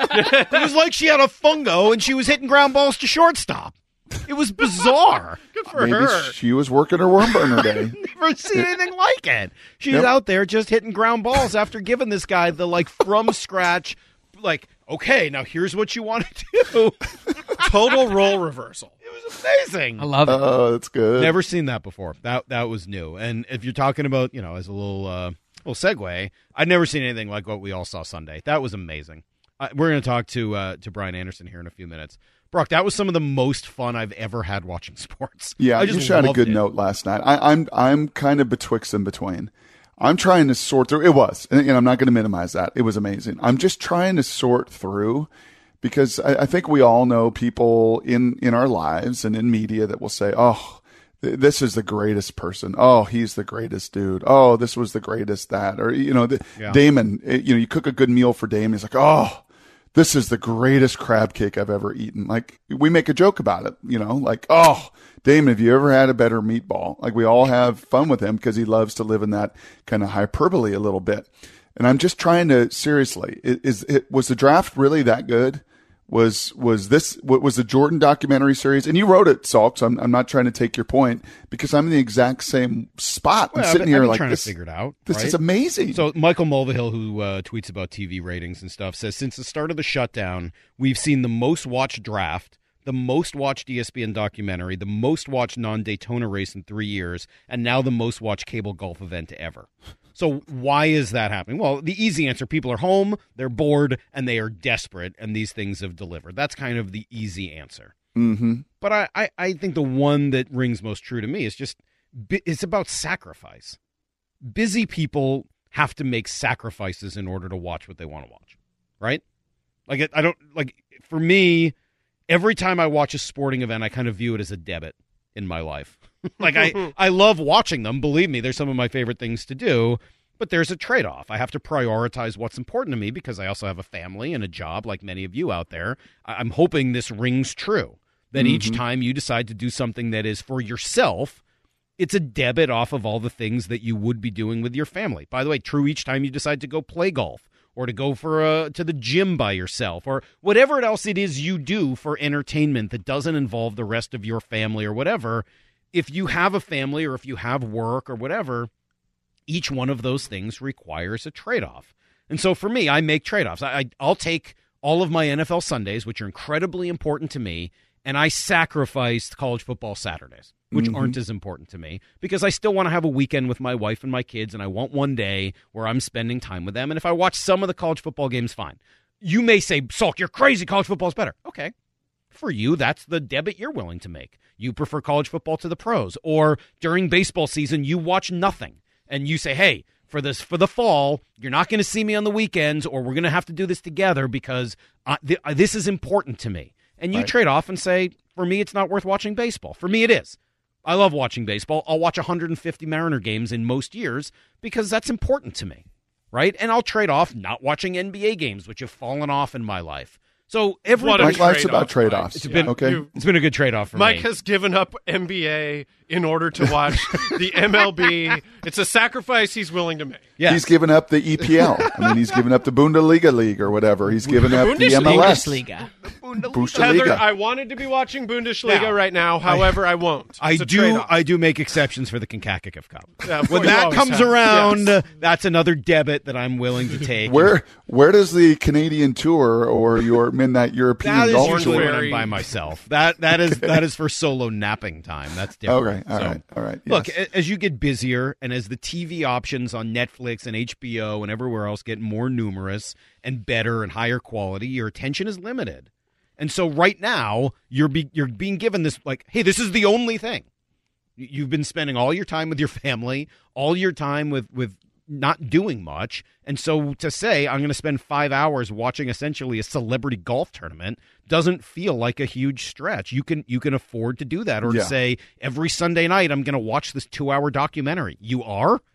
It was like she had a fungo and she was hitting ground balls to shortstop. It was bizarre. Good for Maybe her. She was working her worm burner day. I've never seen anything like it. She's Yep. out there just hitting ground balls after giving this guy the like from scratch, like, okay, now here's what you want to do. Total role reversal. It was amazing. I love it. Oh, that's good. Never seen that before. That that was new. And if you're talking about, you know, as a little uh, little segue, I'd never seen anything like what we all saw Sunday. That was amazing. Uh, we're going to talk to uh, to Brian Anderson here in a few minutes. Brock, that was some of the most fun I've ever had watching sports. Yeah, I just you shot a good it. note last night. I, I'm I'm kind of betwixt and between. I'm trying to sort through. It was, and, and I'm not going to minimize that. It was amazing. I'm just trying to sort through because I, I think we all know people in in our lives and in media that will say, "Oh, th- this is the greatest person. Oh, he's the greatest dude. Oh, this was the greatest that." Or you know, the, yeah. Damon. It, you know, you cook a good meal for Damon. He's like, "Oh, this is the greatest crab cake I've ever eaten." Like, we make a joke about it, you know, like, "Oh, Damon, have you ever had a better meatball?" Like, we all have fun with him because he loves to live in that kind of hyperbole a little bit. And I'm just trying to, seriously, is it, was the draft really that good? Was, was this, what was the Jordan documentary series? And you wrote it, Salk, so I'm, I'm not trying to take your point because I'm in the exact same spot. Well, I'm sitting I've, here I've been like, trying this, to figure it out. This right? is amazing. So Michael Mulvihill, who uh, tweets about T V ratings and stuff, says since the start of the shutdown, we've seen the most watched draft, the most watched E S P N documentary, the most watched non-Daytona race in three years, and now the most watched cable golf event ever. So why is that happening? Well, the easy answer, people are home, they're bored, and they are desperate, and these things have delivered. That's kind of the easy answer. Mm-hmm. But I, I, I think the one that rings most true to me is just, it's about sacrifice. Busy people have to make sacrifices in order to watch what they want to watch, right? Like, I don't, like, for me, every time I watch a sporting event, I kind of view it as a debit in my life. Like, I, I love watching them. Believe me, they're some of my favorite things to do. But there's a trade-off. I have to prioritize what's important to me because I also have a family and a job like many of you out there. I'm hoping this rings true, that mm-hmm. each time you decide to do something that is for yourself, it's a debit off of all the things that you would be doing with your family. By the way, true each time you decide to go play golf or to go for a, to the gym by yourself or whatever else it is you do for entertainment that doesn't involve the rest of your family or whatever. If you have a family or if you have work or whatever, each one of those things requires a trade-off. And so for me, I make trade-offs. I, I, I'll take all of my N F L Sundays, which are incredibly important to me, and I sacrifice college football Saturdays, which mm-hmm. aren't as important to me, because I still want to have a weekend with my wife and my kids, and I want one day where I'm spending time with them. And if I watch some of the college football games, fine. You may say, Salk, you're crazy. College football is better. Okay. For you, that's the debit you're willing to make. You prefer college football to the pros. Or during baseball season, you watch nothing. And you say, hey, for this for the fall, you're not going to see me on the weekends, or we're going to have to do this together because uh, th- this is important to me. And you right. trade off and say, for me, it's not worth watching baseball. For me, it is. I love watching baseball. I'll watch one hundred fifty Mariner games in most years because that's important to me, right? And I'll trade off not watching N B A games, which have fallen off in my life. So everybody, Mike likes about trade-offs. It's been, yeah. okay. You, it's been a good trade-off for Mike me. Mike has given up N B A in order to watch the M L B. It's a sacrifice he's willing to make. Yes. He's given up the E P L. I mean, he's given up the Bundesliga League or whatever. He's given up the M L S. Bundesliga. Bundesliga. Heather, I wanted to be watching Bundesliga now, right now. However, I, I won't. I it's do. I do make exceptions for the Concacaf Cup. Yeah, when that comes have. around, yes. that's another debit that I'm willing to take. Where Where does the Canadian tour or your midnight European that golf is usually tour? when I'm by myself. That that is that is for solo napping time. That's different. Okay. All so, right. All right. Yes. Look, as you get busier and as the T V options on Netflix and H B O and everywhere else get more numerous and better and higher quality, your attention is limited. And so right now, you're be, you're being given this, like, hey, this is the only thing. You've been spending all your time with your family, all your time with, with not doing much. And so to say, I'm going to spend five hours watching essentially a celebrity golf tournament doesn't feel like a huge stretch. You can you can afford to do that. Or yeah. to say, every Sunday night, I'm going to watch this two-hour documentary. You are?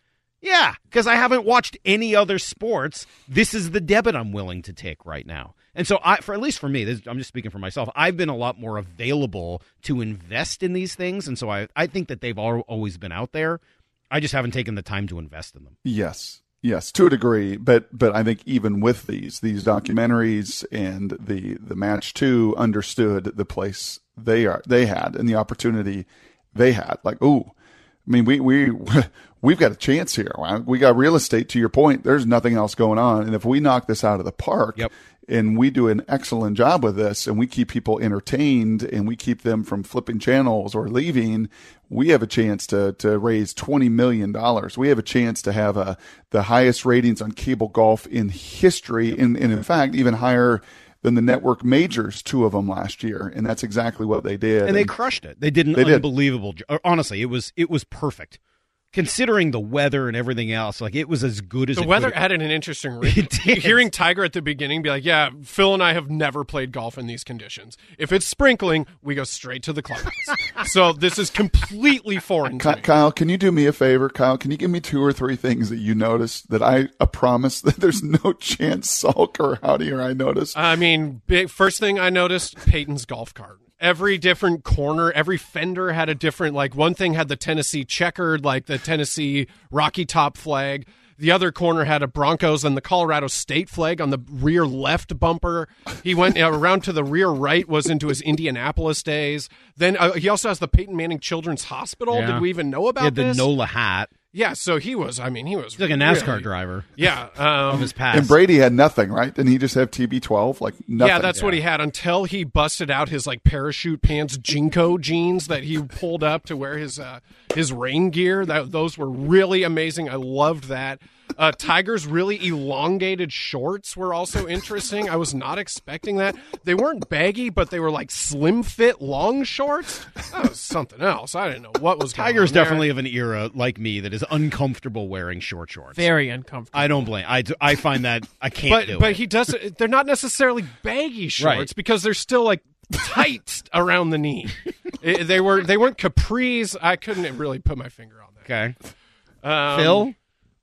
Yeah, because I haven't watched any other sports. This is the debit I'm willing to take right now. And so, I, for at least for me, this, I'm just speaking for myself, I've been a lot more available to invest in these things. And so I, I think that they've all, always been out there. I just haven't taken the time to invest in them. Yes. Yes, to a degree. But but I think even with these, these documentaries and the, the match two understood the place they are they had and the opportunity they had. Like, ooh, I mean, we, we, we've got a chance here. We got real estate, to your point. There's nothing else going on. And if we knock this out of the park, yep. and we do an excellent job with this, and we keep people entertained, and we keep them from flipping channels or leaving, we have a chance to to raise twenty million dollars. We have a chance to have a the highest ratings on cable golf in history, yep. and, and in fact, even higher than the network majors, two of them last year, and that's exactly what they did. And, and they crushed it. They did an they unbelievable job. Honestly, it was it was perfect. Considering the weather and everything else, like it was as good as the it weather could. added an interesting reason. Hearing Tiger at the beginning be like, "Yeah, Phil and I have never played golf in these conditions. If it's sprinkling, we go straight to the clubhouse." So this is completely foreign to Kyle, me. Kyle, can you do me a favor? Kyle, can you give me two or three things that you noticed that I a promise that there's no chance Salk or Howdy or I noticed? I mean, big, first thing I noticed, Peyton's golf cart. Every different corner, every fender had a different, like one thing had the Tennessee checkered, like the Tennessee Rocky Top flag. The other corner had a Broncos and the Colorado State flag on the rear left bumper. He went uh, around to the rear right, was into his Indianapolis days. Then uh, he also has the Peyton Manning Children's Hospital. Yeah. Did we even know about he had the this? NOLA hat. Yeah, so he was, I mean, he was He's like a NASCAR really, driver. Yeah. Um, of his past. And Brady had nothing, right? Didn't he just have T B twelve? Like nothing. Yeah, that's yeah. what he had until he busted out his like parachute pants, Jinko jeans that he pulled up to wear his uh, his rain gear. That those were really amazing. I loved that. Uh, Tiger's really elongated shorts were also interesting. I was not expecting that. They weren't baggy, but they were like slim fit long shorts. That was something else. I didn't know what was going on. Tiger's there. definitely of an era like me that is uncomfortable wearing short shorts. Very uncomfortable. I don't blame. I, I find that I can't but, do but it. he does. They're not necessarily baggy shorts Right. because they're still like tight around the knee. It, they were they weren't capris. I couldn't really put my finger on that. Okay. Um, Phil?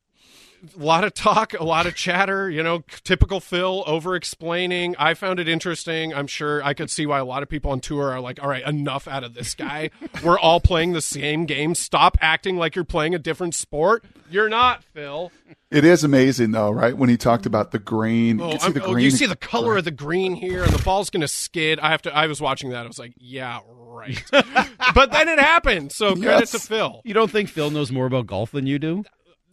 A lot of talk, a lot of chatter, you know, typical Phil over-explaining. I found it interesting. I'm sure I could see why a lot of people on tour are like, all right, enough out of this guy. We're all playing the same game. Stop acting like you're playing a different sport. You're not, Phil. It is amazing, though, right? When he talked about the green. Oh, you see I'm- the oh, green. you see the color of the green here, and the ball's going to skid. I have to. I was watching that. I was like, yeah, right. But then it happened, so credit Yes. to Phil. You don't think Phil knows more about golf than you do?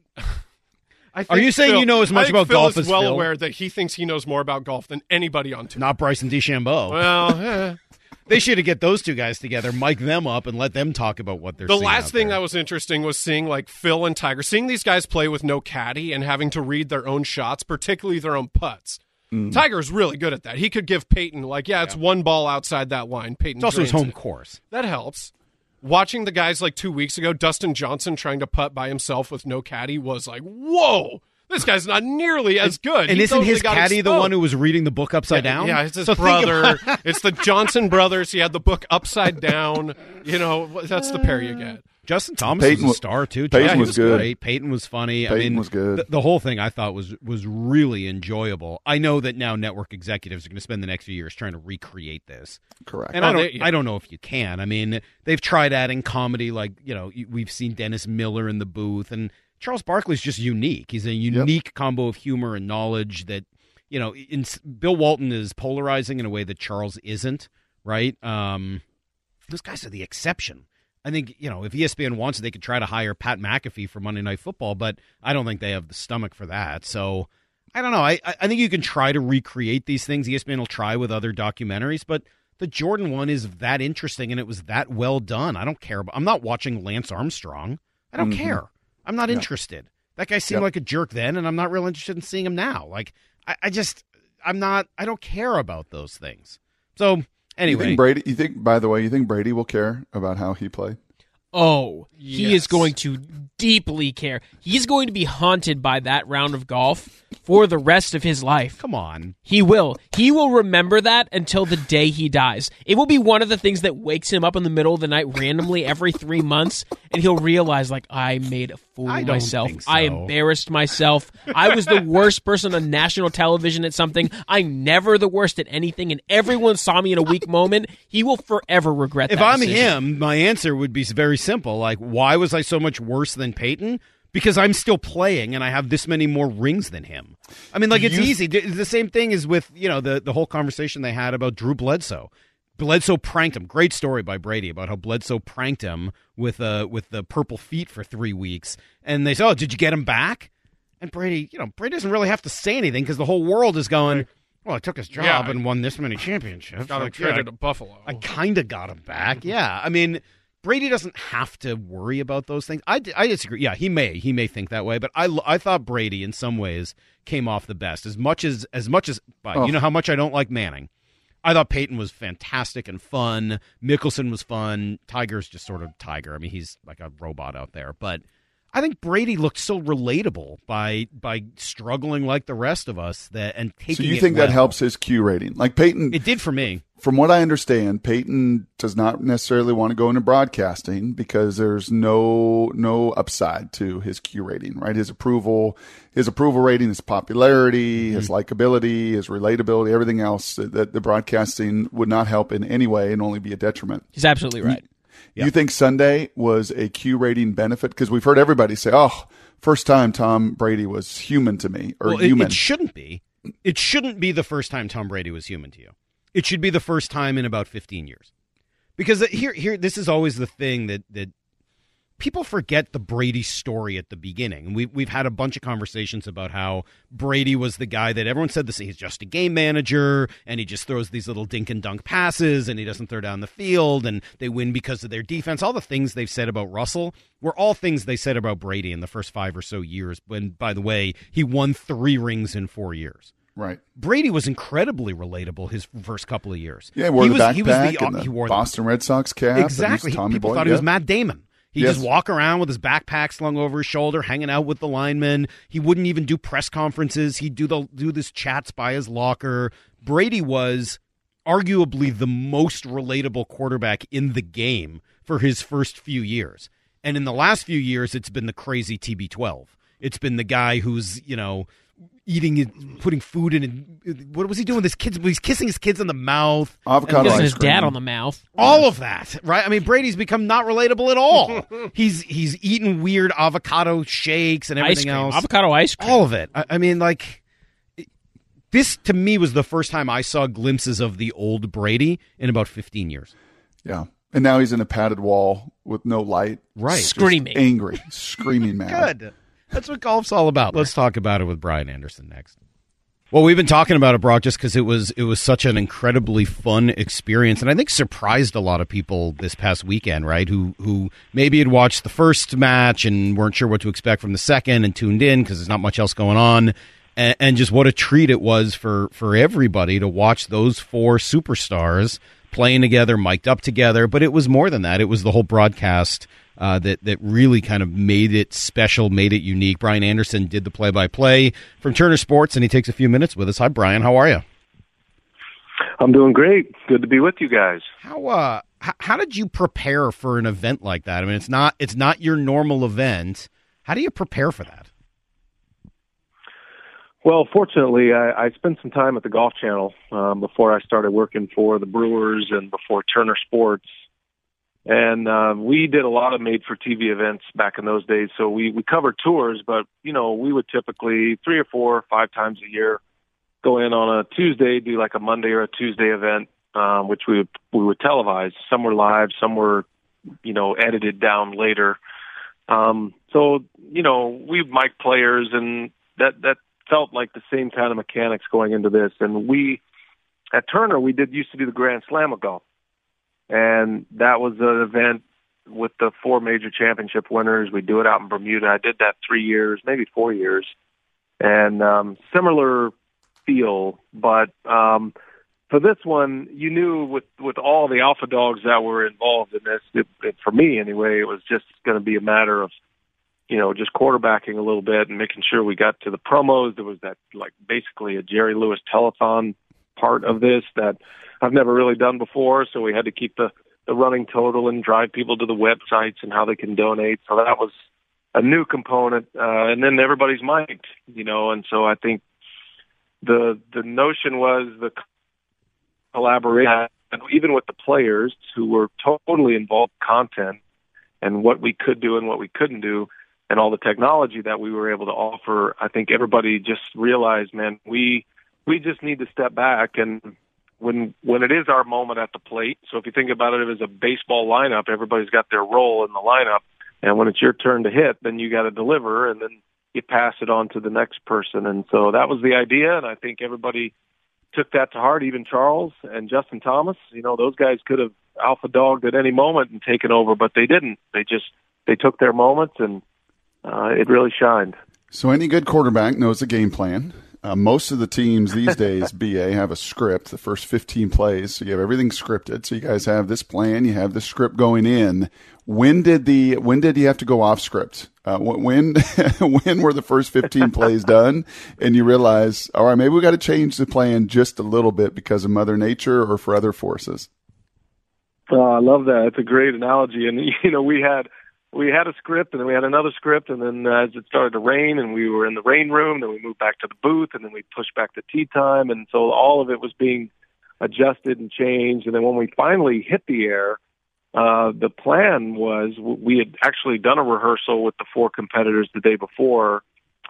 I think Are you saying Phil- you know as much I think about Phil golf is as well Phil? aware that he thinks he knows more about golf than anybody on tour. Not Bryson DeChambeau. Well, eh. They should have get those two guys together, mic them up, and let them talk about what they're The seeing last out thing there. that was interesting was seeing like Phil and Tiger, seeing these guys play with no caddy and having to read their own shots, particularly their own putts. Mm. Tiger's really good at that. He could give Peyton like, yeah, it's Yeah. one ball outside that line. Peyton It's also his drains home it. course. That helps. Watching the guys like two weeks ago, Dustin Johnson trying to putt by himself with no caddy was like, whoa, this guy's not nearly as good. And He isn't totally his got caddy the exposed. one who was reading the book upside Yeah, down? Yeah, it's his So think brother. about- It's the Johnson brothers. He had the book upside down. You know, that's the pair you get. Justin Thomas Peyton was a was- star too. Peyton Yeah, he was good. Great. Peyton was funny. I Peyton mean, was good. The, the whole thing I thought was was really enjoyable. I know that now network executives are going to spend the next few years trying to recreate this. Correct. And Oh, I don't, they- yeah. I don't know if you can. I mean, they've tried adding comedy, like you know, we've seen Dennis Miller in the booth, and Charles Barkley's just unique. He's a unique combo of humor and knowledge that you know. In, Bill Walton is polarizing in a way that Charles isn't. Right? Um, those guys are the exception. I think, you know, if E S P N wants it, they could try to hire Pat McAfee for Monday Night Football, but I don't think they have the stomach for that. So, I don't know. I, I think you can try to recreate these things. E S P N will try with other documentaries, but the Jordan one is that interesting, and it was that well done. I don't care. About, I'm not watching Lance Armstrong. I don't Mm-hmm. care. I'm not Yeah. interested. That guy seemed Yep. like a jerk then, and I'm not real interested in seeing him now. Like, I, I just, I'm not, I don't care about those things. So, You anyway. think Brady? You think? By the way, you think Brady will care about how he played? Oh, he Yes. is going to deeply care. He's going to be haunted by that round of golf for the rest of his life. Come on. He will. He will remember that until the day he dies. It will be one of the things that wakes him up in the middle of the night randomly every three months, and he'll realize, like, I made a fool I of don't myself. think so. I embarrassed myself. I was the worst person on national television at something. I'm never the worst at anything, and everyone saw me in a weak moment. He will forever regret If that I'm decision. him, my answer would be very simple. Like, why was I so much worse than Peyton? Because I'm still playing and I have this many more rings than him. I mean, like, it's You- easy. The same thing is with, you know, the, the whole conversation they had about Drew Bledsoe. Bledsoe pranked him. Great story by Brady about how Bledsoe pranked him with uh, with the purple feet for three weeks. And they said, oh, did you get him back? And Brady, you know, Brady doesn't really have to say anything because the whole world is going, well, I took his job Yeah. and won this many championships. Got him Like, yeah, traded to Buffalo. I kind of got him back. Yeah. I mean, Brady doesn't have to worry about those things. I, I disagree. Yeah, he may. He may think that way. But I, I thought Brady, in some ways, came off the best. As much as, as much as, Oh. you know how much I don't like Manning. I thought Peyton was fantastic and fun. Mickelson was fun. Tiger's just sort of Tiger. I mean, he's like a robot out there. But I think Brady looked so relatable by by struggling like the rest of us that and taking. So you it think that well. helps his Q rating? Like Peyton, It did for me. from what I understand, Peyton does not necessarily want to go into broadcasting because there's no no upside to his Q rating, right? His approval, his approval rating, his popularity, his likability, his relatability, everything else that, that the broadcasting would not help in any way and only be a detriment. He's absolutely right. You think Sunday was a Q rating benefit? Because we've heard everybody say, oh, first time Tom Brady was human to me, or Well, it, human. it shouldn't be. It shouldn't be the first time Tom Brady was human to you. It should be the first time in about fifteen years. Because here, here, this is always the thing that, that people forget the Brady story at the beginning. And we, we've had a bunch of conversations about how Brady was the guy that everyone said this, he's just a game manager, and he just throws these little dink and dunk passes, and he doesn't throw down the field, and they win because of their defense. All the things they've said about Russell were all things they said about Brady in the first five or so years, when, by the way, he won three rings in four years. Right. Brady was incredibly relatable his first couple of years. Yeah, he wore he the was, backpack he was the, and the he wore Boston Red Sox cap. and Exactly. he's Tommy People Boy. thought he Yeah. was Matt Damon. He'd Yes. just walk around with his backpack slung over his shoulder, hanging out with the linemen. He wouldn't even do press conferences. He'd do the do this chats by his locker. Brady was arguably the most relatable quarterback in the game for his first few years. And in the last few years, it's been the crazy T B twelve. It's been the guy who's, you know, eating it, putting food in. What was he doing with his kids? He's kissing his kids in the mouth. Avocado Kissing ice his cream. dad on the mouth. All of that, right? I mean, Brady's become not relatable at all. he's he's eating weird avocado shakes and Ice everything cream. else. Avocado ice cream. All of it. I, I mean, like, it- this to me was the first time I saw glimpses of the old Brady in about fifteen years. Yeah. And now he's in a padded wall with no light. Right. Just Screaming. Angry. Screaming mad. Good. That's what golf's all about. Let's talk about it with Brian Anderson next. Well, we've been talking about it, Brock, just because it was it was such an incredibly fun experience, and I think surprised a lot of people this past weekend, right? Who who maybe had watched the first match and weren't sure what to expect from the second, and tuned in because there's not much else going on, and, and just what a treat it was for for everybody to watch those four superstars playing together, mic'd up together. But it was more than that; it was the whole broadcast. Uh, that that really kind of made it special, made it unique. Brian Anderson did the play-by-play from Turner Sports, and he takes a few minutes with us. Hi, Brian. How are you? I'm doing great. Good to be with you guys. How uh, h- how did you prepare for an event like that? I mean, it's not it's not your normal event. How do you prepare for that? Well, fortunately, I, I spent some time at the Golf Channel um, before I started working for the Brewers and before Turner Sports. And uh, we did a lot of made-for-T V events back in those days. So we, we covered tours, but, you know, we would typically three or four or five times a year go in on a Tuesday, do like a Monday or a Tuesday event, um, which we would, we would televise. Some were live, some were, you know, edited down later. Um, so, you know, we mic players, and that, that felt like the same kind of mechanics going into this. And we, at Turner, we did used to do the Grand Slam of golf. And that was an event with the four major championship winners. We do it out in Bermuda. I did that three years, maybe four years. And um, similar feel, but um, for this one, you knew with, with all the alpha dogs that were involved in this, it, it, for me anyway, it was just going to be a matter of, you know, just quarterbacking a little bit and making sure we got to the promos. There was that, like, basically a Jerry Lewis telethon part of this that I've never really done before, so we had to keep the, the running total and drive people to the websites and how they can donate. So that was a new component, uh, and then everybody's mic'd, you know, and so I think the the notion was the collaboration, even with the players who were totally involved in content and what we could do and what we couldn't do and all the technology that we were able to offer. I think everybody just realized, man, we we just need to step back. And when when it is our moment at the plate, so if you think about it as a baseball lineup, everybody's got their role in the lineup. And when it's your turn to hit, then you got to deliver, and then you pass it on to the next person. And so that was the idea, and I think everybody took that to heart, even Charles and Justin Thomas. You know, those guys could have alpha dogged at any moment and taken over, but they didn't. They just they took their moments, and uh, it really shined. So any good quarterback knows the game plan. Uh, most of the teams these days, B A, have a script, the first fifteen plays. So you have everything scripted. So you guys have this plan. You have the script going in. When did the when did you have to go off script? Uh, when when were the first fifteen plays done? And you realize, all right, maybe we got to change the plan just a little bit because of Mother Nature or for other forces. Oh, I love that. It's a great analogy. And, you know, we had we had a script, and then we had another script, and then as it started to rain, and we were in the rain room, then we moved back to the booth, and then we pushed back to tea time, and so all of it was being adjusted and changed. And then when we finally hit the air, uh, the plan was we had actually done a rehearsal with the four competitors the day before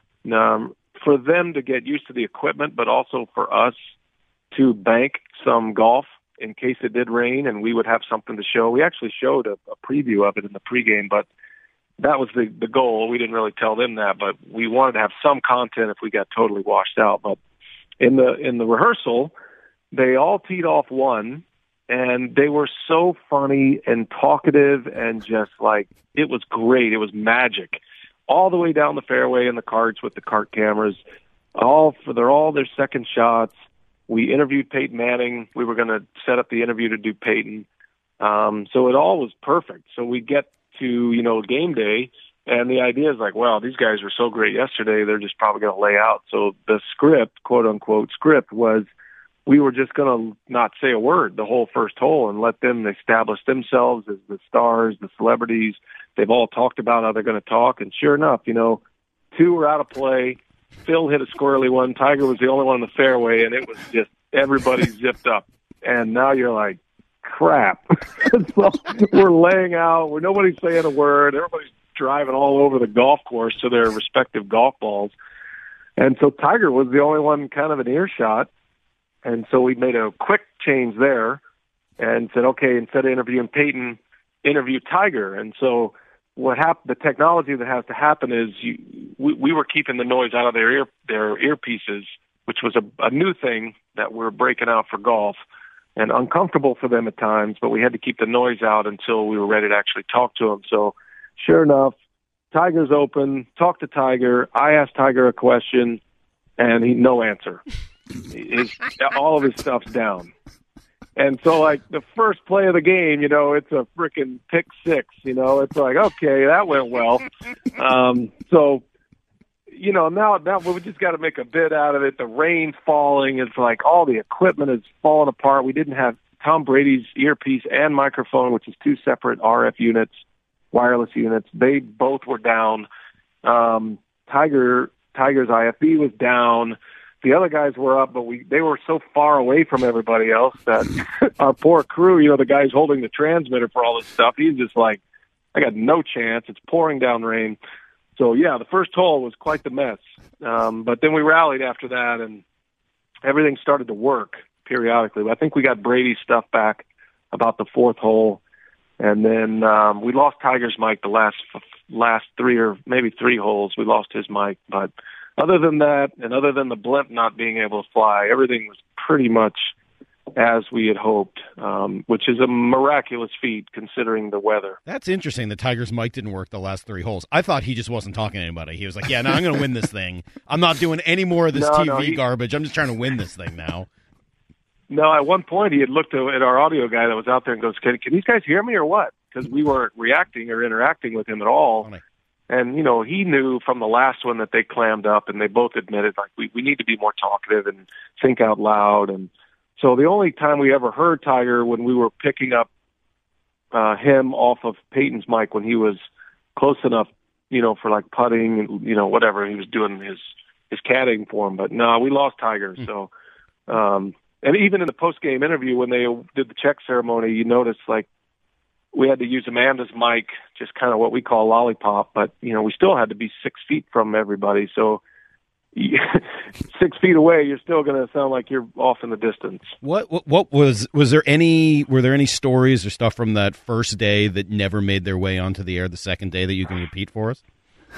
um, for them to get used to the equipment, but also for us to bank some golf in case it did rain, and we would have something to show. We actually showed a, a preview of it in the pregame, but that was the, the goal. We didn't really tell them that, but we wanted to have some content if we got totally washed out. But in the in the rehearsal, they all teed off one, and they were so funny and talkative and just like, it was great. It was magic. All the way down the fairway in the carts with the cart cameras, all for their all their second shots. We interviewed Peyton Manning. We were going to set up the interview to do Peyton. Um, so it all was perfect. So we get to, you know, game day, and the idea is like, well, these guys were so great yesterday, they're just probably going to lay out. So the script, quote-unquote script, was we were just going to not say a word the whole first hole and let them establish themselves as the stars, the celebrities. They've all talked about how they're going to talk, and sure enough, you know, two were out of play. Phil hit a squirrely one. Tiger was the only one in the fairway, and it was just everybody zipped up. And now you're like, crap. So we're laying out. We're nobody's saying a word. Everybody's driving all over the golf course to their respective golf balls. And so Tiger was the only one kind of in earshot. And so we made a quick change there and said, okay, instead of interviewing Peyton, interview Tiger. And so what happened, the technology that has to happen is you, we, we were keeping the noise out of their ear, their earpieces, which was a, a new thing that we're breaking out for golf and uncomfortable for them at times, but we had to keep the noise out until we were ready to actually talk to them. So sure enough, Tiger's open, talk to Tiger. I asked Tiger a question and he, no answer. His, all of his stuff's down. And so, like, the first play of the game, you know, it's a freaking pick six, you know. It's like, okay, that went well. Um, so, you know, now, now we just got to make a bit out of it. The rain's falling. It's like all the equipment is falling apart. We didn't have Tom Brady's earpiece and microphone, which is two separate R F units, wireless units. They both were down. Um, Tiger Tiger's I F B was down. The other guys were up, but we they were so far away from everybody else that our poor crew, you know, the guy's holding the transmitter for all this stuff, he's just like, I got no chance. It's pouring down rain. So, yeah, the first hole was quite the mess. Um, but then we rallied after that, and everything started to work periodically. I think we got Brady's stuff back about the fourth hole. And then um, we lost Tiger's mic the last last three or maybe three holes. We lost his mic, but other than that, and other than the blimp not being able to fly, everything was pretty much as we had hoped, um, which is a miraculous feat considering the weather. That's interesting. The Tiger's mic didn't work the last three holes. I thought he just wasn't talking to anybody. He was like, yeah, no, I'm going to win this thing. I'm not doing any more of this no, T V no, he, garbage. I'm just trying to win this thing now. no, at one point he had looked at our audio guy that was out there and goes, can, can these guys hear me or what? Because we weren't reacting or interacting with him at all. Funny. And, you know, he knew from the last one that they clammed up, and they both admitted, like, we, we need to be more talkative and think out loud. And so the only time we ever heard Tiger when we were picking up uh, him off of Peyton's mic when he was close enough, you know, for, like, putting and, you know, whatever. He was doing his, his caddying for him. But, no, we lost Tiger. Mm. So, um, and even in the post-game interview when they did the check ceremony, you noticed, like, we had to use Amanda's mic, just kind of what we call lollipop, but, you know, we still had to be six feet from everybody. So six feet away, you're still going to sound like you're off in the distance. What, what what was was there any were there any stories or stuff from that first day that never made their way onto the air the second day that you can repeat for us?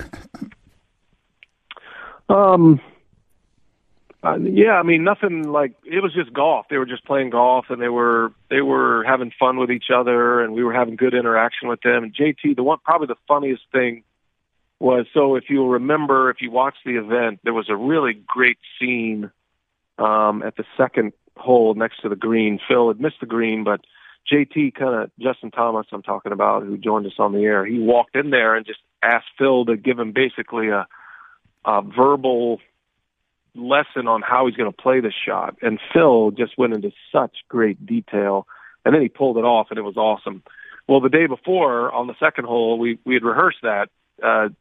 um. Uh, yeah, I mean, nothing like, it was just golf. They were just playing golf, and they were they were having fun with each other, and we were having good interaction with them. And J T, the one probably the funniest thing was, so if you remember, if you watched the event, there was a really great scene um, at the second hole next to the green. Phil had missed the green, but J T kind of, Justin Thomas I'm talking about, who joined us on the air, he walked in there and just asked Phil to give him basically a, a verbal lesson on how he's going to play this shot. And Phil just went into such great detail, and then he pulled it off, and it was awesome. Well, the day before on the second hole, we, we had rehearsed that. Uh,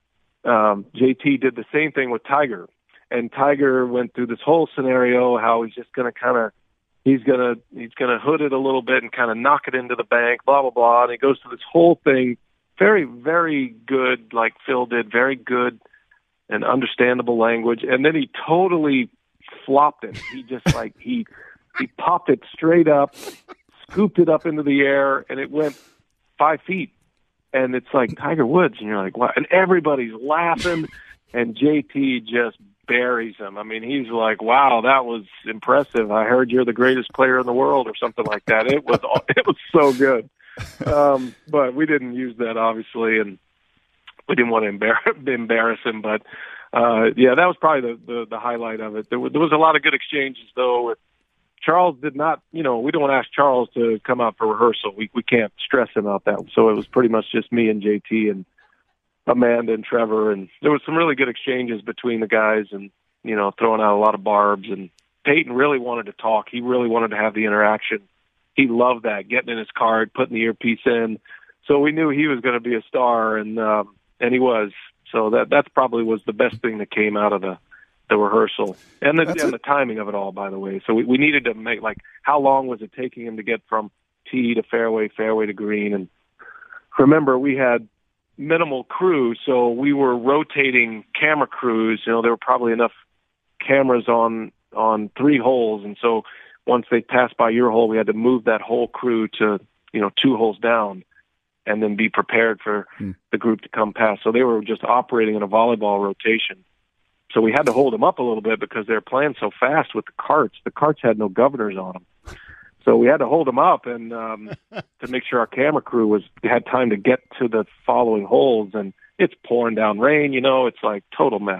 um, J T did the same thing with Tiger, and Tiger went through this whole scenario, how he's just going to kind of, he's going to, he's going to hood it a little bit and kind of knock it into the bank, blah, blah, blah. And he goes through this whole thing. Very, very good, like Phil did, very good and understandable language, and then he totally flopped it. He just like he he popped it straight up, scooped it up into the air, and it went five feet. And it's like Tiger Woods, and you're like, wow! And everybody's laughing, and J T just buries him. I mean, he's like, wow, that was impressive. I heard you're the greatest player in the world, or something like that. It was it was so good, um, but we didn't use that obviously, and we didn't want to embarrass, embarrass him, but uh, yeah, that was probably the, the, the highlight of it. There was, there was a lot of good exchanges, though. Charles did not, you know, we don't want to ask Charles to come out for rehearsal. We we can't stress him out that. So it was pretty much just me and J T and Amanda and Trevor, and there was some really good exchanges between the guys, and you know, throwing out a lot of barbs. And Peyton really wanted to talk. He really wanted to have the interaction. He loved that, getting in his cart, putting the earpiece in. So we knew he was going to be a star, and um, and he was. So that that's probably was the best thing that came out of the, the rehearsal. And the, and the timing of it all, by the way. So we, we needed to make, like, how long was it taking him to get from tee to fairway, fairway to green? And remember, we had minimal crew, so we were rotating camera crews. You know, there were probably enough cameras on on three holes, and so once they passed by your hole, we had to move that whole crew to, you know, two holes down, and then be prepared for hmm. the group to come past. So they were just operating in a volleyball rotation. So we had to hold them up a little bit because they were playing so fast with the carts. The carts had no governors on them. So we had to hold them up and um, to make sure our camera crew was had time to get to the following holes. And it's pouring down rain, you know, it's like total mess.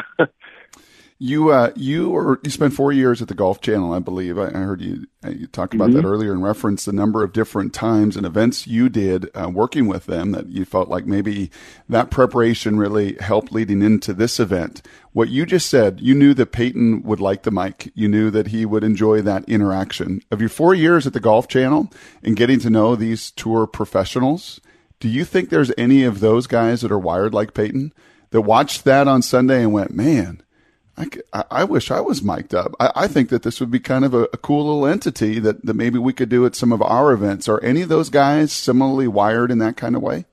You uh, you were you spent four years at the Golf Channel, I believe. I, I heard you you talk about mm-hmm. that earlier and reference the number of different times and events you did uh, working with them that you felt like maybe that preparation really helped leading into this event. What you just said, you knew that Peyton would like the mic. You knew that he would enjoy that interaction. Of your four years at the Golf Channel and getting to know these tour professionals, do you think there's any of those guys that are wired like Peyton that watched that on Sunday and went, man, I, I wish I was mic'd up. I, I think that this would be kind of a, a cool little entity that, that maybe we could do at some of our events. Are any of those guys similarly wired in that kind of way?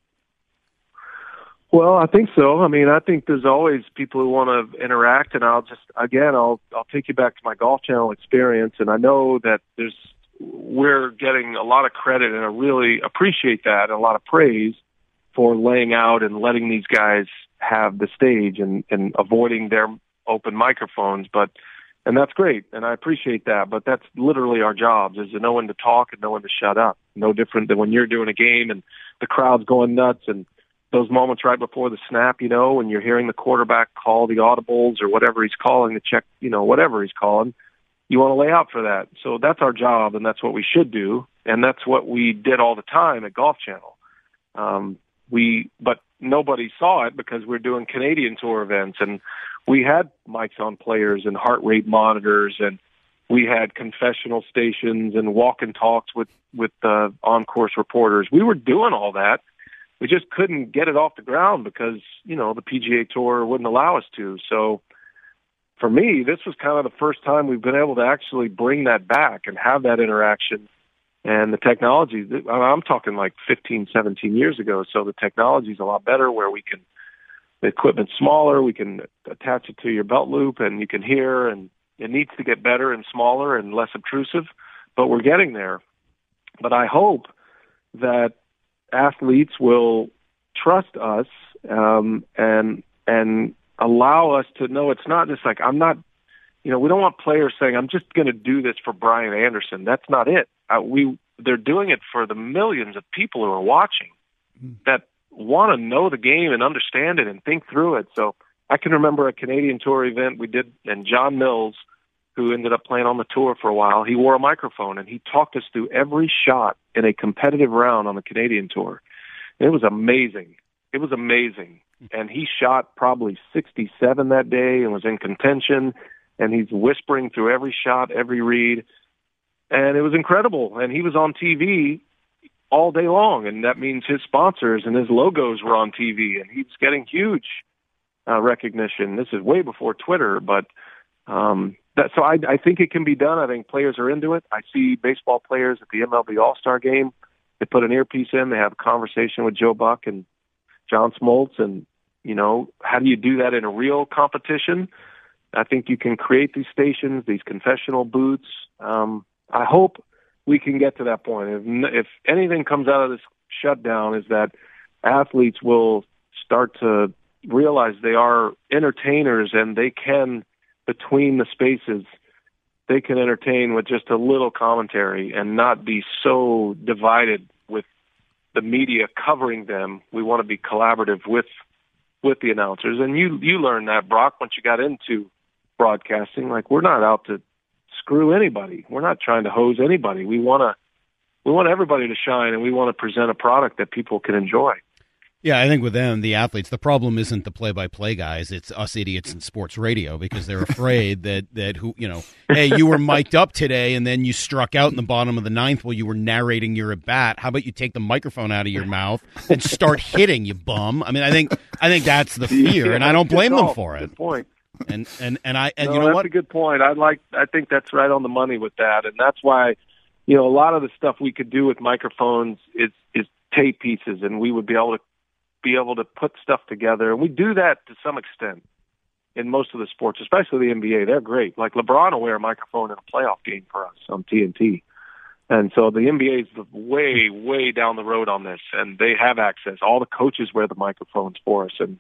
Well, I think so. I mean, I think there's always people who want to interact, and I'll just, again, I'll I'll take you back to my Golf Channel experience, and I know that there's we're getting a lot of credit, and I really appreciate that, and a lot of praise for laying out and letting these guys have the stage and, and avoiding their open microphones, but and that's great, and I appreciate that, but that's literally our jobs, is to know when to talk and know when to shut up. No different than when you're doing a game and the crowd's going nuts, and those moments right before the snap, you know, when you're hearing the quarterback call the audibles or whatever he's calling to check, you know, whatever he's calling, you want to lay out for that. So that's our job, and that's what we should do, and that's what we did all the time at Golf Channel. Um, we, but nobody saw it because we're doing Canadian Tour events, and we had mics on players and heart rate monitors, and we had confessional stations and walk and talks with with uh, on-course reporters. We were doing all that. We just couldn't get it off the ground because, you know, the P G A Tour wouldn't allow us to. So for me, this was kind of the first time we've been able to actually bring that back and have that interaction. And the technology, I'm talking like fifteen, seventeen years ago, so the technology is a lot better where we can, the equipment's smaller, we can attach it to your belt loop and you can hear, and it needs to get better and smaller and less obtrusive, but we're getting there. But I hope that athletes will trust us um, and and allow us to know it's not just like, I'm not, you know, we don't want players saying, I'm just going to do this for Brian Anderson. That's not it. Uh, we They're doing it for the millions of people who are watching that want to know the game and understand it and think through it. So I can remember a Canadian Tour event we did, and John Mills, who ended up playing on the tour for a while, he wore a microphone, and he talked us through every shot in a competitive round on the Canadian Tour. It was amazing. It was amazing. And he shot probably sixty-seven that day and was in contention, and he's whispering through every shot, every read. And it was incredible. And he was on T V all day long, and that means his sponsors and his logos were on T V, and he's getting huge uh, recognition. This is way before Twitter, but um, that, so I, I think it can be done. I think players are into it. I see baseball players at the M L B All-Star Game. They put an earpiece in, they have a conversation with Joe Buck and John Smoltz, and, you know, how do you do that in a real competition? I think you can create these stations, these confessional booths. Um, I hope we can get to that point. If, if anything comes out of this shutdown is that athletes will start to realize they are entertainers, and they can, between the spaces, they can entertain with just a little commentary and not be so divided with the media covering them. We want to be collaborative with with the announcers. And you you learned that, Brock, once you got into broadcasting. Like, we're not out to screw anybody. We're not trying to hose anybody. We want to we want everybody to shine, and we want to present a product that people can enjoy. Yeah, I think with them, the athletes, the problem isn't the play-by-play guys. It's us idiots in sports radio, because they're afraid that, that who you know, hey, you were mic'd up today and then you struck out in the bottom of the ninth while you were narrating your at-bat. How about you take the microphone out of your mouth and start hitting, you bum? I mean, I think I think that's the fear, and I don't blame them for it. Good point. And and and I and no, you know that's what? That's a good point. I like. I think that's right on the money with that, and that's why, you know, a lot of the stuff we could do with microphones is is tape pieces, and we would be able to be able to put stuff together. And we do that to some extent in most of the sports, especially the N B A. They're great. Like LeBron will wear a microphone in a playoff game for us on T N T. And so the N B A is way, way down the road on this, and they have access. All the coaches wear the microphones for us. And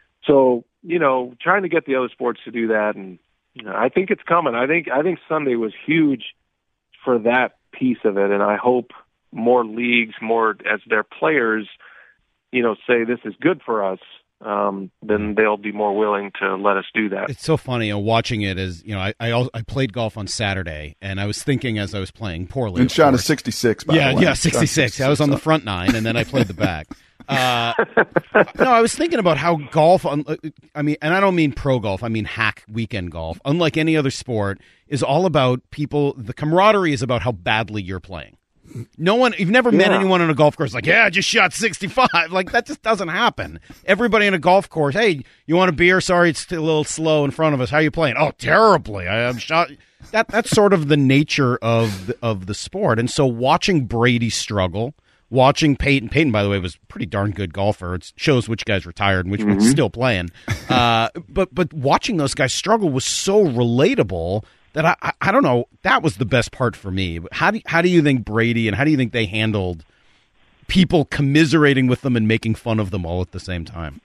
so, you know, trying to get the other sports to do that, and you know, I think it's coming. I think I think Sunday was huge for that piece of it, and I hope more leagues, more as their players, you know, say this is good for us, um, then they'll be more willing to let us do that. It's so funny, you know, watching it as, you know, I I, I played golf on Saturday, and I was thinking as I was playing poorly. And shot a sixty-six, by yeah, the way. Yeah, sixty-six. I was on the front nine, and then I played the back. Uh, no, I was thinking about how golf, I mean, and I don't mean pro golf, I mean hack weekend golf, unlike any other sport, is all about people, the camaraderie is about how badly you're playing. No one, you've never yeah. met anyone on a golf course like, yeah, I just shot sixty-five. Like, that just doesn't happen. Everybody in a golf course, hey, you want a beer? Sorry, it's a little slow in front of us. How you playing? Oh, terribly. I am shot. That that's sort of the nature of the, of the sport. And so watching Brady struggle, watching Peyton, Peyton, by the way, was a pretty darn good golfer. It shows which guys retired and which mm-hmm. one's still playing. Uh, but but watching those guys struggle was so relatable that I, I I don't know, that was the best part for me. How do how do you think Brady and how do you think they handled people commiserating with them and making fun of them all at the same time?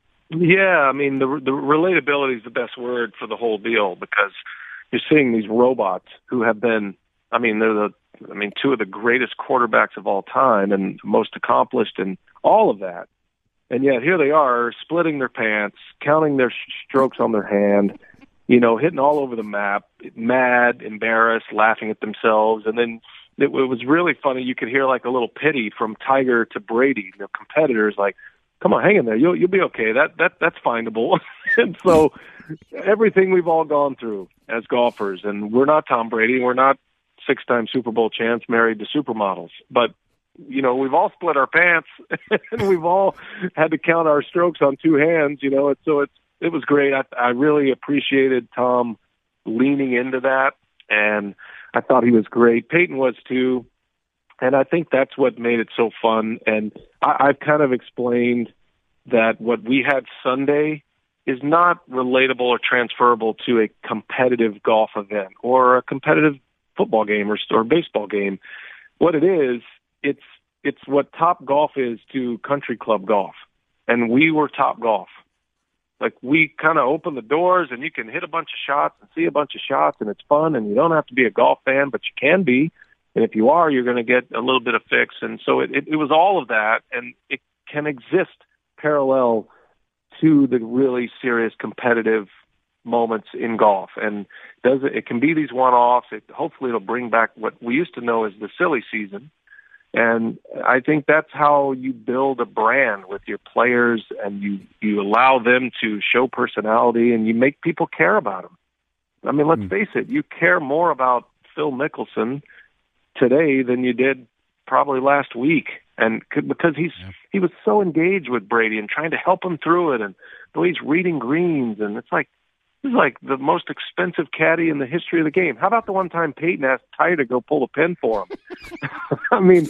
Yeah, I mean, the the relatability is the best word for the whole deal, because you're seeing these robots who have been, I mean, they're the, I mean, two of the greatest quarterbacks of all time and most accomplished and all of that. And yet here they are splitting their pants, counting their strokes on their hand, you know, hitting all over the map, mad, embarrassed, laughing at themselves. And then it, it was really funny. You could hear like a little pity from Tiger to Brady, the competitors, like, come on, hang in there. You'll, you'll be okay. That, that, that's findable. And so everything we've all gone through as golfers, and we're not Tom Brady, we're not six-time Super Bowl champs married to supermodels, but you know, we've all split our pants and we've all had to count our strokes on two hands, you know, and so it's, it was great. I, I really appreciated Tom leaning into that, and I thought he was great. Peyton was too, and I think that's what made it so fun. And I, I've kind of explained that what we had Sunday is not relatable or transferable to a competitive golf event or a competitive football game or, or baseball game. What it is, it's it's what Top Golf is to country club golf, and we were Top Golf. Like, we kind of open the doors, and you can hit a bunch of shots and see a bunch of shots, and it's fun, and you don't have to be a golf fan, but you can be. And if you are, you're going to get a little bit of fix. And so it, it, it was all of that, and it can exist parallel to the really serious competitive moments in golf. And does it, it can be these one-offs. It, hopefully it'll bring back what we used to know as the silly season. And I think that's how you build a brand with your players, and you, you allow them to show personality, and you make people care about them. I mean, let's mm. face it, you care more about Phil Mickelson today than you did probably last week. And because he's yeah. he was so engaged with Brady and trying to help him through it, and the way he's reading greens, and it's like, this is like the most expensive caddy in the history of the game. How about the one time Peyton asked Tiger to go pull a pin for him? I mean,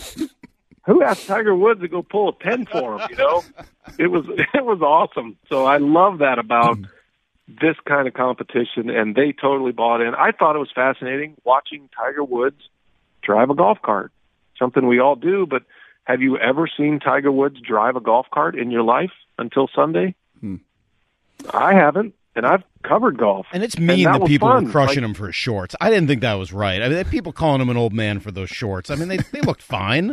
who asked Tiger Woods to go pull a pin for him? You know, it was it was awesome. So I love that about this kind of competition, and they totally bought in. I thought it was fascinating watching Tiger Woods drive a golf cart. Something we all do, but have you ever seen Tiger Woods drive a golf cart in your life until Sunday? Hmm. I haven't. And I've covered golf. And it's mean and that that people fun. were crushing like, him for his shorts. I didn't think that was right. I mean, people calling him an old man for those shorts. I mean, they, they looked fine.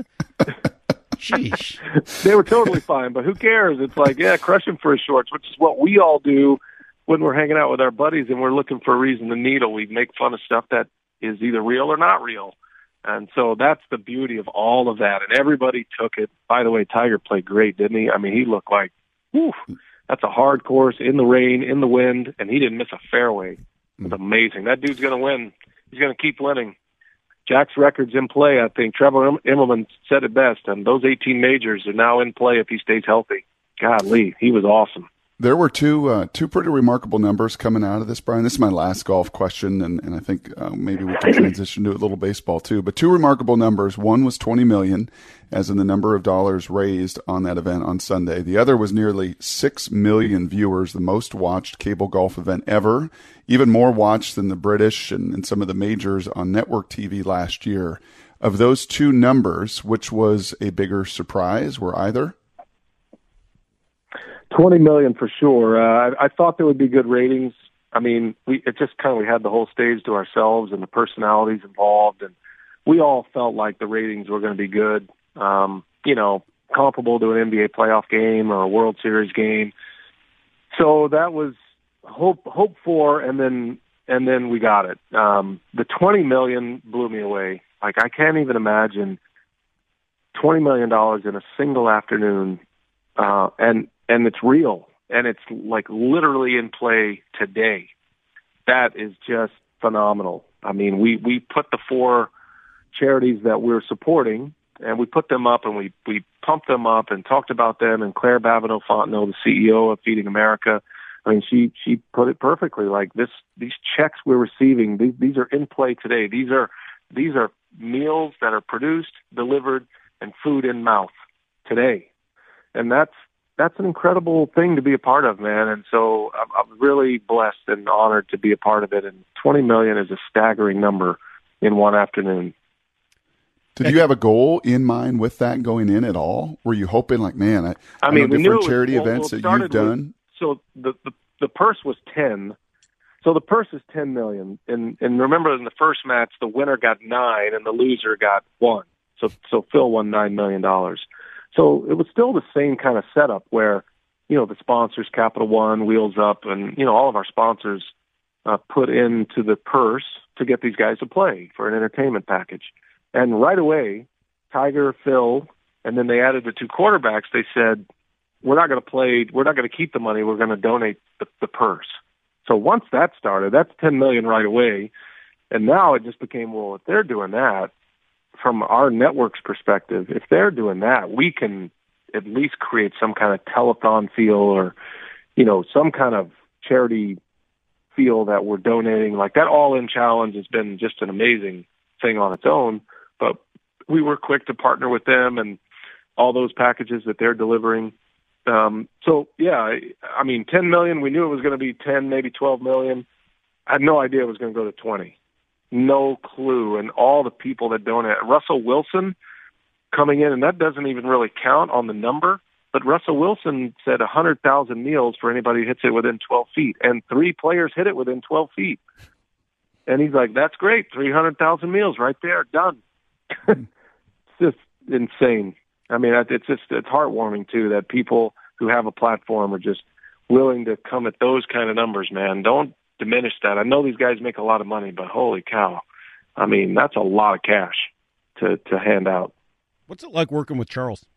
Sheesh. They were totally fine, but who cares? It's like, yeah, crush him for his shorts, which is what we all do when we're hanging out with our buddies and we're looking for a reason to needle. We make fun of stuff that is either real or not real. And so that's the beauty of all of that. And everybody took it. By the way, Tiger played great, didn't he? I mean, he looked like, whew, that's a hard course, in the rain, in the wind, and he didn't miss a fairway. It's amazing. That dude's going to win. He's going to keep winning. Jack's record's in play, I think. Trevor Immelman said it best, and those eighteen majors are now in play if he stays healthy. Golly, he was awesome. There were two uh, two pretty remarkable numbers coming out of this, Brian. This is my last golf question, and, and I think uh, maybe we can transition to a little baseball too. But two remarkable numbers. One was twenty million dollars, as in the number of dollars raised on that event on Sunday. The other was nearly six million viewers, the most watched cable golf event ever, even more watched than the British and, and some of the majors on network T V last year. Of those two numbers, which was a bigger surprise? Were either? twenty million for sure. Uh, I, I thought there would be good ratings. I mean, we it just kind of we had the whole stage to ourselves and the personalities involved, and we all felt like the ratings were going to be good. Um, you know, comparable to an N B A playoff game or a World Series game. So that was hope hope for, and then and then we got it. Um, the twenty million blew me away. Like, I can't even imagine twenty million dollars in a single afternoon, uh, and and it's real, and it's like literally in play today. That is just phenomenal. I mean, we, we put the four charities that we're supporting, and we put them up, and we, we pumped them up and talked about them, and Claire Babineau-Fontenot, the C E O of Feeding America, I mean, she, she put it perfectly. Like, this, these checks we're receiving, these, these are in play today. These are, these are meals that are produced, delivered, and food in mouth today. And that's, that's an incredible thing to be a part of, man. And so I'm, I'm really blessed and honored to be a part of it. And twenty million is a staggering number in one afternoon. Did you have a goal in mind with that going in at all? Were you hoping, like, man, I, I, I mean, know different charity was, events well, that you've done? With, so the, the, the purse was ten. So the purse is ten million. And, and remember, in the first match, the winner got nine and the loser got one. So, so Phil won nine million dollars. So it was still the same kind of setup where, you know, the sponsors, Capital One, Wheels Up, and, you know, all of our sponsors uh, put into the purse to get these guys to play for an entertainment package. And right away, Tiger, Phil, and then they added the two quarterbacks. They said, we're not going to play, we're not going to keep the money, we're going to donate the, the purse. So once that started, that's ten million dollars right away. And now it just became, well, if they're doing that, from our network's perspective, if they're doing that, we can at least create some kind of telethon feel or, you know, some kind of charity feel that we're donating. Like that All-In Challenge has been just an amazing thing on its own, but we were quick to partner with them and all those packages that they're delivering. Um, so yeah, I, I mean, ten million, we knew it was going to be ten, maybe twelve million. I had no idea it was going to go to twenty. No clue. And all the people that donate, Russell Wilson coming in, and that doesn't even really count on the number, but Russell Wilson said one hundred thousand meals for anybody who hits it within twelve feet, and three players hit it within twelve feet. And he's like, that's great, three hundred thousand meals right there, done. It's just insane. I mean, it's just, it's heartwarming, too, that people who have a platform are just willing to come at those kind of numbers, man. Don't diminish that. I know these guys make a lot of money, but holy cow. I mean, that's a lot of cash to, to hand out. What's it like working with Charles?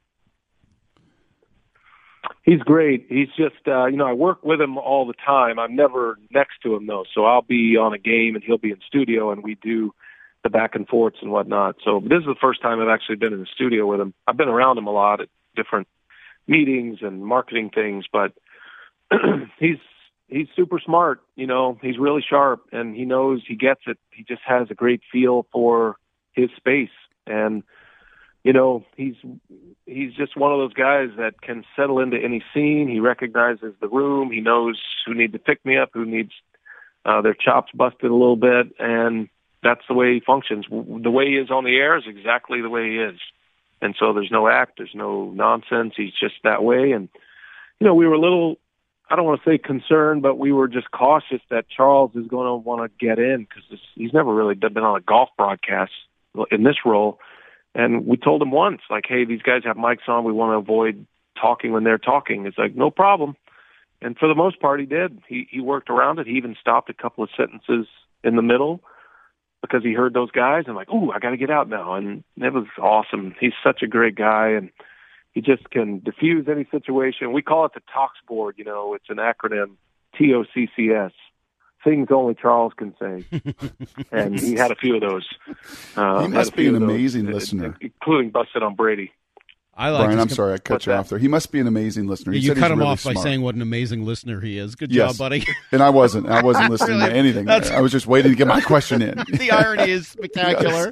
He's great. He's just, uh, you know, I work with him all the time. I'm never next to him, though. So I'll be on a game and he'll be in studio and we do the back and forths and whatnot. So this is the first time I've actually been in the studio with him. I've been around him a lot at different meetings and marketing things, but he's, he's super smart. You know, he's really sharp and he knows, he gets it. He just has a great feel for his space. And, you know, he's, he's just one of those guys that can settle into any scene. He recognizes the room. He knows who needs to pick me up, who needs uh, their chops busted a little bit. And that's the way he functions. The way he is on the air is exactly the way he is. And so there's no act, there's no nonsense. He's just that way. And, you know, we were a little, I don't want to say concerned, but we were just cautious that Charles is going to want to get in because he's never really been on a golf broadcast in this role. And we told him once, like, hey, these guys have mics on. We want to avoid talking when they're talking. It's like, no problem. And for the most part, he did. He, he worked around it. He even stopped a couple of sentences in the middle because he heard those guys and like, ooh, I got to get out now. And it was awesome. He's such a great guy, and he just can diffuse any situation. We call it the Talks Board. You know, it's an acronym, T O C C S. Things only Charles can say. And he had a few of those. Uh, he must be an amazing those, listener. Including busted on Brady. I like Brian, I'm com- sorry I cut What's you that? off there. He must be an amazing listener. He you said cut he's him really off by smart. saying what an amazing listener he is. Good Yes. job, buddy. And I wasn't. I wasn't listening Really? to anything. That's- I was just waiting to get my question in. The irony is spectacular.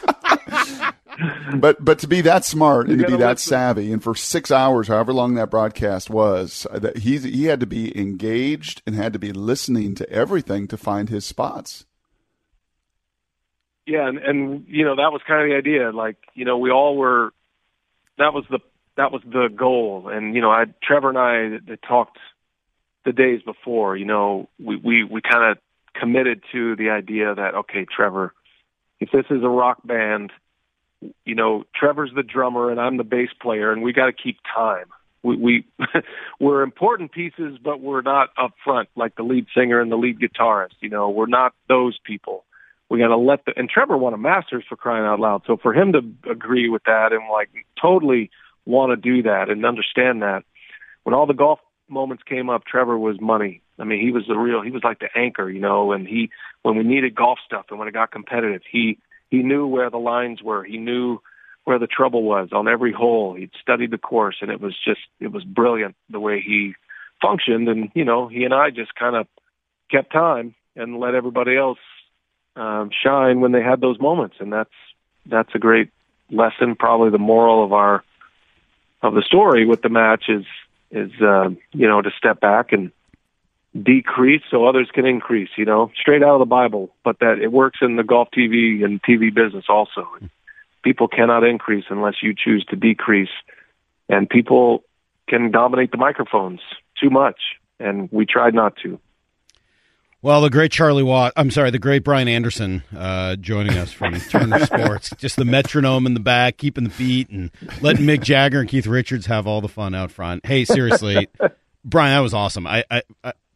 But but to be that smart and You to be gotta that listen. savvy, and for six hours, however long that broadcast was, uh, that he he had to be engaged and had to be listening to everything to find his spots. Yeah, and, and you know, that was kind of the idea. Like, you know, we all were. That was the that was the goal. And you know, I Trevor and I had talked the days before. You know, we we we kind of committed to the idea that, okay, Trevor, if this is a rock band, you know, Trevor's the drummer and I'm the bass player, and we got to keep time. We, we we're important pieces, but we're not up front like the lead singer and the lead guitarist. You know, we're not those people. We got to let the, and Trevor won a Masters, for crying out loud. So for him to agree with that and like totally want to do that and understand that, when all the golf moments came up, Trevor was money. I mean, he was the real, he was like the anchor, you know, and he, when we needed golf stuff and when it got competitive, he, he knew where the lines were. He knew where the trouble was on every hole. He'd studied the course, and it was just, it was brilliant the way he functioned. And, you know, he and I just kind of kept time and let everybody else um, shine when they had those moments. And that's, that's a great lesson. Probably the moral of our, of the story with the match is, is, uh, you know, to step back and decrease so others can increase, you know, straight out of the Bible, but that it works in the golf T V and T V business also. People cannot increase unless you choose to decrease, and people can dominate the microphones too much, and we tried not to. Well, the great Charlie Watt, I'm sorry, the great Brian Anderson uh, joining us from Turner Sports. Just the metronome in the back, keeping the beat, and letting Mick Jagger and Keith Richards have all the fun out front. Hey, seriously, Brian, that was awesome. I, I, I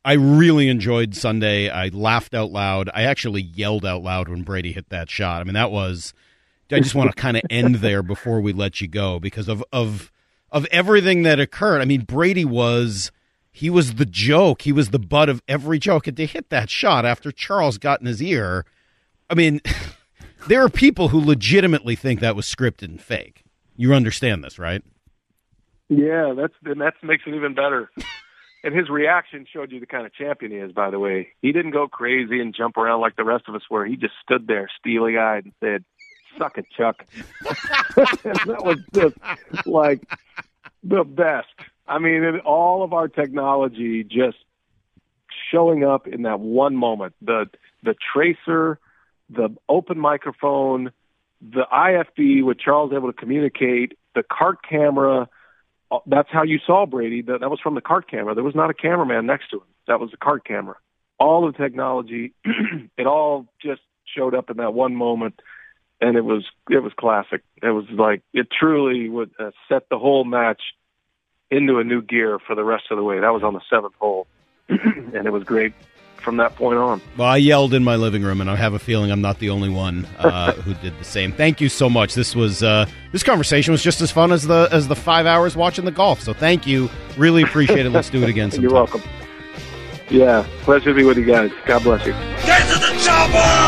I really enjoyed Sunday. I laughed out loud. I actually yelled out loud when Brady hit that shot. I mean, that was. I just want to kind of end there before we let you go because of of of everything that occurred. I mean, Brady was he was the joke. He was the butt of every joke. And to hit that shot after Charles got in his ear, I mean, there are people who legitimately think that was scripted and fake. You understand this, right? Yeah, that's and that makes it even better. And his reaction showed you the kind of champion he is, by the way. He didn't go crazy and jump around like the rest of us were. He just stood there steely-eyed and said, "Suck it, Chuck." That was just like the best. I mean, in all of our technology just showing up in that one moment. The the tracer, the open microphone, the I F B with Charles able to communicate, the cart camera. That's how you saw Brady. That, that was from the cart camera. There was not a cameraman next to him. That was the cart camera. All the technology, it all just showed up in that one moment. And it was it was classic. It was like it truly would uh, set the whole match into a new gear for the rest of the way. That was on the seventh hole, and it was great from that point on. Well, I yelled in my living room, and I have a feeling I'm not the only one uh, who did the same. Thank you so much. This was uh, this conversation was just as fun as the as the five hours watching the golf. So thank you. Really appreciate it. Let's do it again sometime. You're welcome. Yeah, pleasure to be with you guys. God bless you. Get to the chopper!